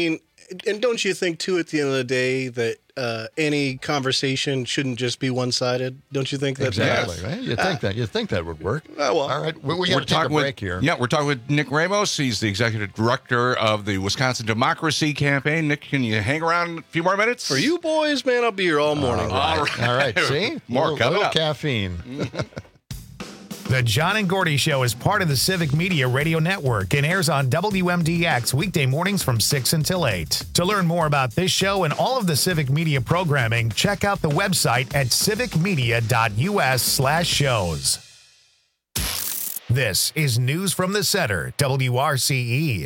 [SPEAKER 17] And don't you think, too, at the end of the day, that uh, any conversation shouldn't just be one-sided? Don't you think that?
[SPEAKER 9] Exactly.
[SPEAKER 17] Yes.
[SPEAKER 9] Right? You think that you think that would work?
[SPEAKER 17] Uh, well,
[SPEAKER 9] all right. We, we
[SPEAKER 15] We're
[SPEAKER 9] got to take a
[SPEAKER 15] talking with-
[SPEAKER 9] break here.
[SPEAKER 15] Yeah, we're talking with Nick Ramos. He's the executive director of the Wisconsin Democracy Campaign. Nick, can you hang around a few more minutes?
[SPEAKER 17] For you boys, man, I'll be here all morning.
[SPEAKER 9] All right. All right. See,
[SPEAKER 15] More
[SPEAKER 9] little,
[SPEAKER 15] coming
[SPEAKER 9] little
[SPEAKER 15] up.
[SPEAKER 9] caffeine.
[SPEAKER 1] The John and Gordy Show is part of the Civic Media Radio Network and airs on W M D X weekday mornings from six until eight. To learn more about this show and all of the Civic Media programming, check out the website at civicmedia.us slash shows. This is News from the Center, W R C E.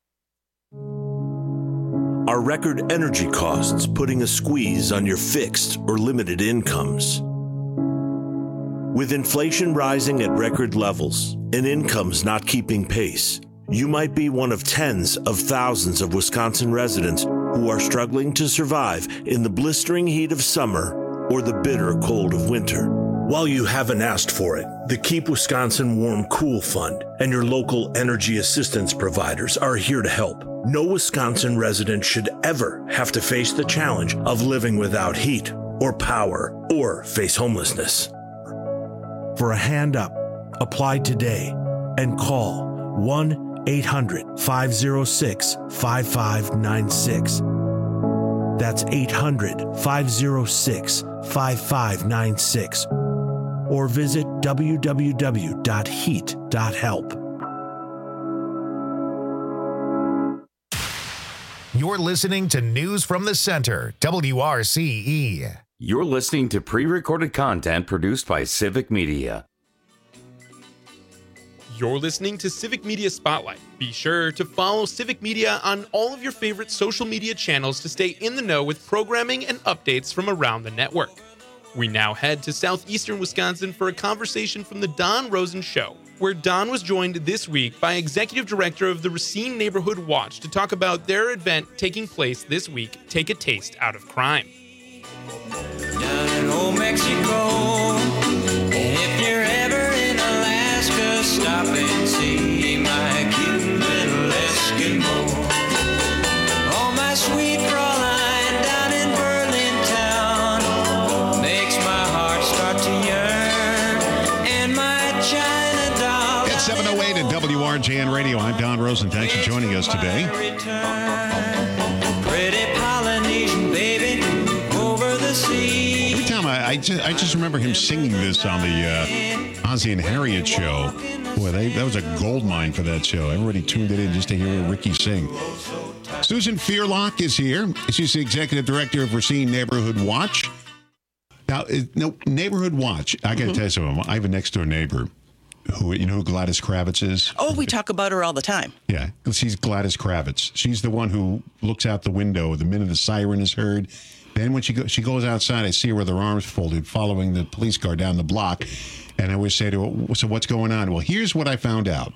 [SPEAKER 26] Are record energy costs putting a squeeze on your fixed or limited incomes? With inflation rising at record levels and incomes not keeping pace, you might be one of tens of thousands of Wisconsin residents who are struggling to survive in the blistering heat of summer or the bitter cold of winter. While you haven't asked for it, the Keep Wisconsin Warm Cool Fund and your local energy assistance providers are here to help. No Wisconsin resident should ever have to face the challenge of living without heat or power or face homelessness. For a hand up, apply today and call one eight hundred five oh six five five nine six. That's eight hundred five oh six five five nine six. Or visit w w w dot heat dot help.
[SPEAKER 1] You're listening to News from the Center, W R C E.
[SPEAKER 13] You're listening to pre-recorded content produced by Civic Media.
[SPEAKER 14] You're listening to Civic Media Spotlight. Be sure to follow Civic Media on all of your favorite social media channels to stay in the know with programming and updates from around the network. We now head to southeastern Wisconsin for a conversation from the Don Rosen Show, where Don was joined this week by Executive Director of the Racine Neighborhood Watch to talk about their event taking place this week, Take a Taste Out of Crime.
[SPEAKER 3] Down in old Mexico, and if you're ever in Alaska, stop and see my cute little Eskimo. Oh, my sweet Fraulein down in Berlin town makes my heart start to yearn, and my China doll.
[SPEAKER 5] It's seven oh eight at W R J N Radio. I'm Don Rosen. Thanks for joining us today.
[SPEAKER 3] Pretty Polynesian baby over the sea.
[SPEAKER 5] Every time I, I, just, I just remember him singing this on the uh, Ozzie and Harriet show. Boy, they, that was a gold mine for that show. Everybody tuned it in just to hear Ricky sing. Susan Fearlock is here. She's the executive director of Racine Neighborhood Watch. Now, it, no, Neighborhood Watch, I got to mm-hmm. tell you something. I have a next door neighbor who, you know who Gladys Kravitz is?
[SPEAKER 6] Oh, we talk about her all the time.
[SPEAKER 5] Yeah, she's Gladys Kravitz. She's the one who looks out the window the minute the siren is heard. Then when she go, she goes outside, I see her with her arms folded, following the police car down the block. And I always say to her, so what's going on? Well, here's what I found out.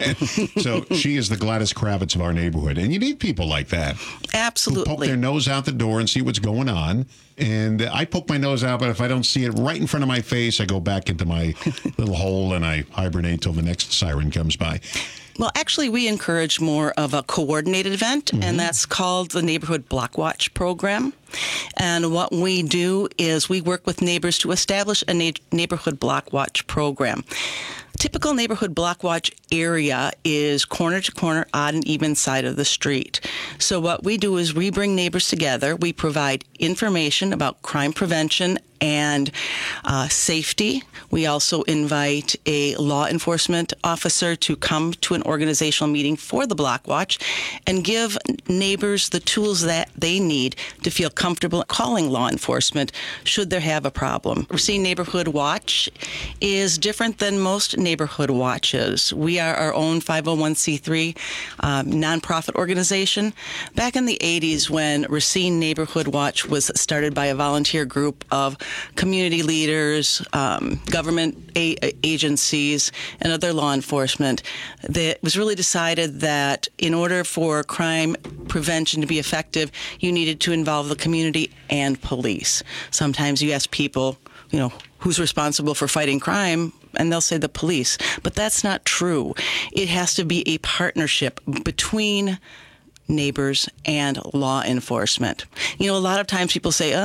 [SPEAKER 5] So she is the Gladys Kravitz of our neighborhood. And you need people like that.
[SPEAKER 6] Absolutely.
[SPEAKER 5] Who poke their nose out the door and see what's going on. And I poke my nose out, but if I don't see it right in front of my face, I go back into my little hole and I hibernate till the next siren comes by.
[SPEAKER 6] Well, actually, we encourage more of a coordinated event, mm-hmm. and that's called the Neighborhood Block Watch program. And what we do is we work with neighbors to establish a na- neighborhood block watch program. Typical neighborhood block watch area is corner to corner, odd and even side of the street. So what we do is we bring neighbors together. We provide information about crime prevention and uh, safety. We also invite a law enforcement officer to come to an organizational meeting for the Block Watch and give neighbors the tools that they need to feel comfortable calling law enforcement should they have a problem. Racine Neighborhood Watch is different than most neighborhood watches. We are our own five oh one c three um, nonprofit organization. Back in the eighties, when Racine Neighborhood Watch was started by a volunteer group of community leaders, um, government a- agencies, and other law enforcement, that was really decided that in order for crime prevention to be effective, you needed to involve the community and police. Sometimes you ask people, you know, who's responsible for fighting crime, and they'll say the police. But that's not true. It has to be a partnership between neighbors and law enforcement. You know, a lot of times people say, uh,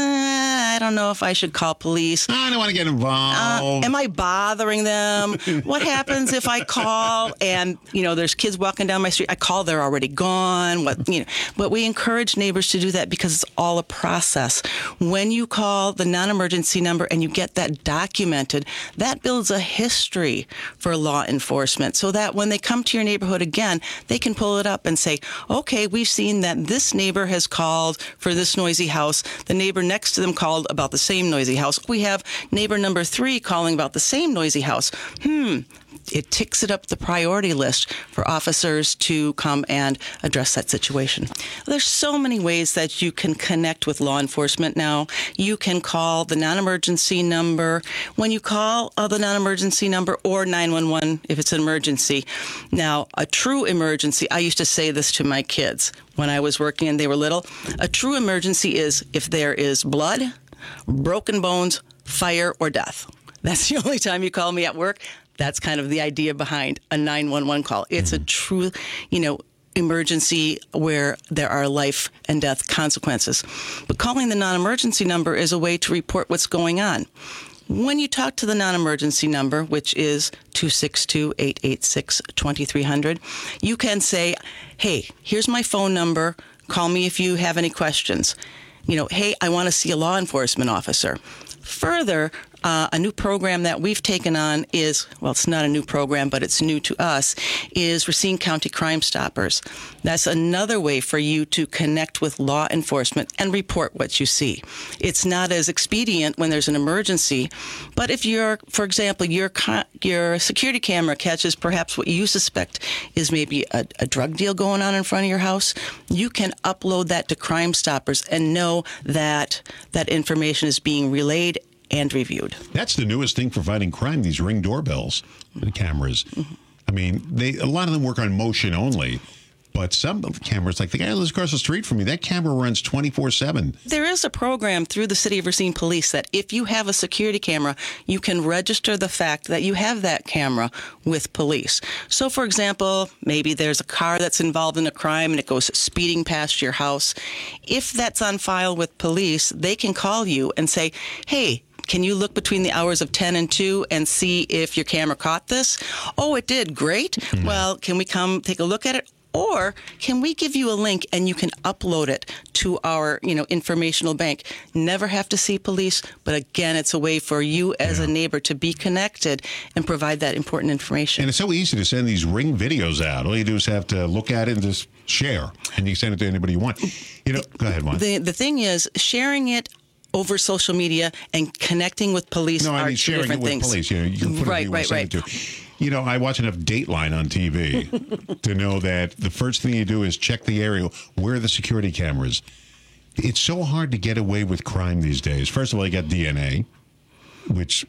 [SPEAKER 6] I don't know if I should call police.
[SPEAKER 5] I don't want to get involved.
[SPEAKER 6] Uh, am I bothering them? What happens if I call and, you know, there's kids walking down my street? I call, they're already gone. What, you know, but we encourage neighbors to do that because it's all a process. When you call the non-emergency number and you get that documented, that builds a history for law enforcement so that when they come to your neighborhood again, they can pull it up and say, okay, we've seen that this neighbor has called for this noisy house. The neighbor next to them called about the same noisy house. We have neighbor number three calling about the same noisy house. Hmm. It ticks it up the priority list for officers to come and address that situation. There's so many ways that you can connect with law enforcement now. You can call the non-emergency number. When you call uh, the non-emergency number or nine one one if it's an emergency. Now, a true emergency, I used to say this to my kids when I was working and they were little. A true emergency is if there is blood, broken bones, fire, or death. That's the only time you call me at work. That's kind of the idea behind a nine one one call. It's a true, you know, emergency where there are life and death consequences. But calling the non-emergency number is a way to report what's going on. When you talk to the non-emergency number, which is two six two, eight eight six, two three zero zero, you can say, hey, here's my phone number. Call me if you have any questions. You know, hey, I want to see a law enforcement officer. Further, uh, a new program that we've taken on is, well, it's not a new program, but it's new to us, is Racine County Crime Stoppers. That's another way for you to connect with law enforcement and report what you see. It's not as expedient when there's an emergency, but if you're, for example, your co- your security camera catches perhaps what you suspect is maybe a, a drug deal going on in front of your house, you can upload that to Crime Stoppers and know that that information is being relayed and reviewed.
[SPEAKER 5] That's the newest thing for fighting crime, these Ring doorbells, the cameras. Mm-hmm. I mean, they a lot of them work on motion only, but some of the cameras, like the guy who lives across the street from me, that camera runs twenty-four seven.
[SPEAKER 6] There is a program through the City of Racine Police that if you have a security camera, you can register the fact that you have that camera with police. So, for example, maybe there's a car that's involved in a crime and it goes speeding past your house. If that's on file with police, they can call you and say, hey, can you look between the hours of ten and two and see if your camera caught this? Oh, it did. Great. Mm-hmm. Well, can we come take a look at it? Or can we give you a link and you can upload it to our, you know, informational bank? Never have to see police, but again, it's a way for you as yeah. a neighbor to be connected and provide that important information.
[SPEAKER 5] And it's so easy to send these Ring videos out. All you do is have to look at it and just share, and you send it to anybody you want. You know, go ahead, Juan.
[SPEAKER 6] The the thing is, sharing it over social media and connecting with police
[SPEAKER 5] no,
[SPEAKER 6] are
[SPEAKER 5] I mean,
[SPEAKER 6] two
[SPEAKER 5] sharing
[SPEAKER 6] different
[SPEAKER 5] it with
[SPEAKER 6] things.
[SPEAKER 5] Police. You know, you can put
[SPEAKER 6] right,
[SPEAKER 5] it
[SPEAKER 6] right, right.
[SPEAKER 5] To. You know, I watch enough Dateline on T V to know that the first thing you do is check the area. Where are the security cameras? It's so hard to get away with crime these days. First of all, you got D N A, which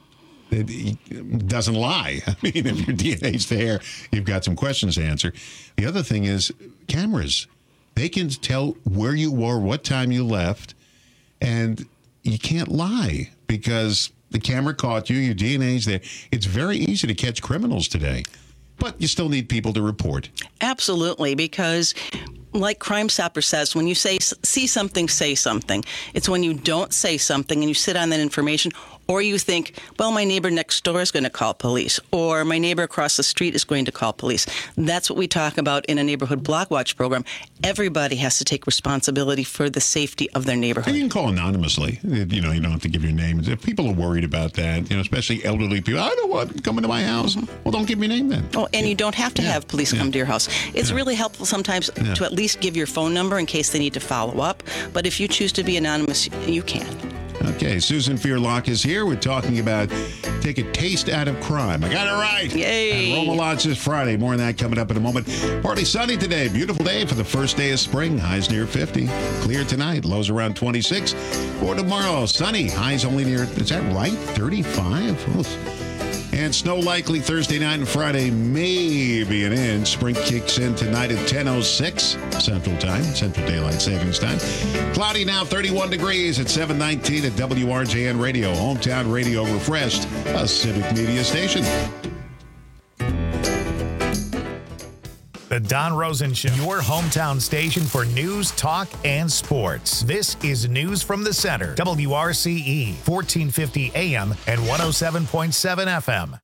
[SPEAKER 5] it doesn't lie. I mean, if your D N A's there, you've got some questions to answer. The other thing is cameras. They can tell where you were, what time you left, and you can't lie because the camera caught you, your D N A's there. It's very easy to catch criminals today, but you still need people to report.
[SPEAKER 6] Absolutely, because like Crime Stopper says, when you say see something, say something. It's when you don't say something and you sit on that information, or you think, well, my neighbor next door is going to call police, or my neighbor across the street is going to call police. That's what we talk about in a neighborhood block watch program. Everybody has to take responsibility for the safety of their neighborhood.
[SPEAKER 5] And you can call anonymously. You know, you don't have to give your name. If people are worried about that, you know, especially elderly people, I don't want them coming to my house. Mm-hmm. Well, don't give your name then.
[SPEAKER 6] Oh, and yeah. you don't have to yeah. have police yeah. come to your house. It's yeah. really helpful sometimes yeah. to at least give your phone number in case they need to follow up. But if you choose to be anonymous, you can.
[SPEAKER 5] Okay, Susan Fearlock is here. We're talking about take a taste out of crime. I got it right.
[SPEAKER 6] Yay.
[SPEAKER 5] And Roma Lodge this Friday. More on that coming up in a moment. Partly sunny today. Beautiful day for the first day of spring. Highs near fifty. Clear tonight. Lows around twenty-six. For tomorrow, sunny. Highs only near, is that right? thirty-five? Oof. And snow likely Thursday night and Friday, maybe an inch. Spring kicks in tonight at ten oh six Central Time, Central Daylight Savings Time. Cloudy now, thirty-one degrees at seven nineteen at W R J N Radio, Hometown Radio Refreshed, a Civic Media station.
[SPEAKER 1] The Don Rosen Show, your hometown station for news, talk, and sports. This is News from the Center, W R C E, fourteen fifty A M and one oh seven point seven F M.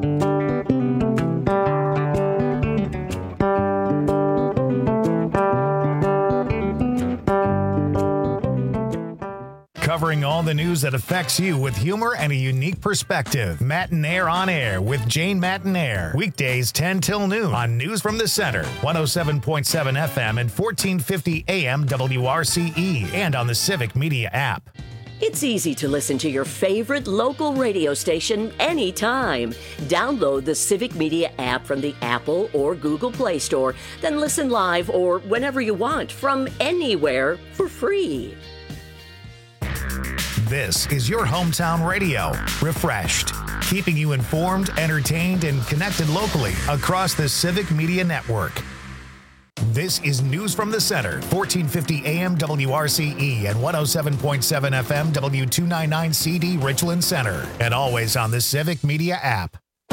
[SPEAKER 1] Covering all the news that affects you with humor and a unique perspective. Matinaire on Air with Jane Matinaire. Weekdays ten till noon on News from the Center, one oh seven point seven F M and fourteen fifty A M W R C E, and on the Civic Media app.
[SPEAKER 2] It's easy to listen to your favorite local radio station anytime. Download the Civic Media app from the Apple or Google Play Store, then listen live or whenever you want from anywhere for free.
[SPEAKER 1] This is your hometown radio, refreshed, keeping you informed, entertained, and connected locally across the Civic Media Network. This is News from the Center, fourteen fifty A M W R C E and one oh seven point seven F M W two ninety-nine C D Richland Center, and always on the Civic Media app.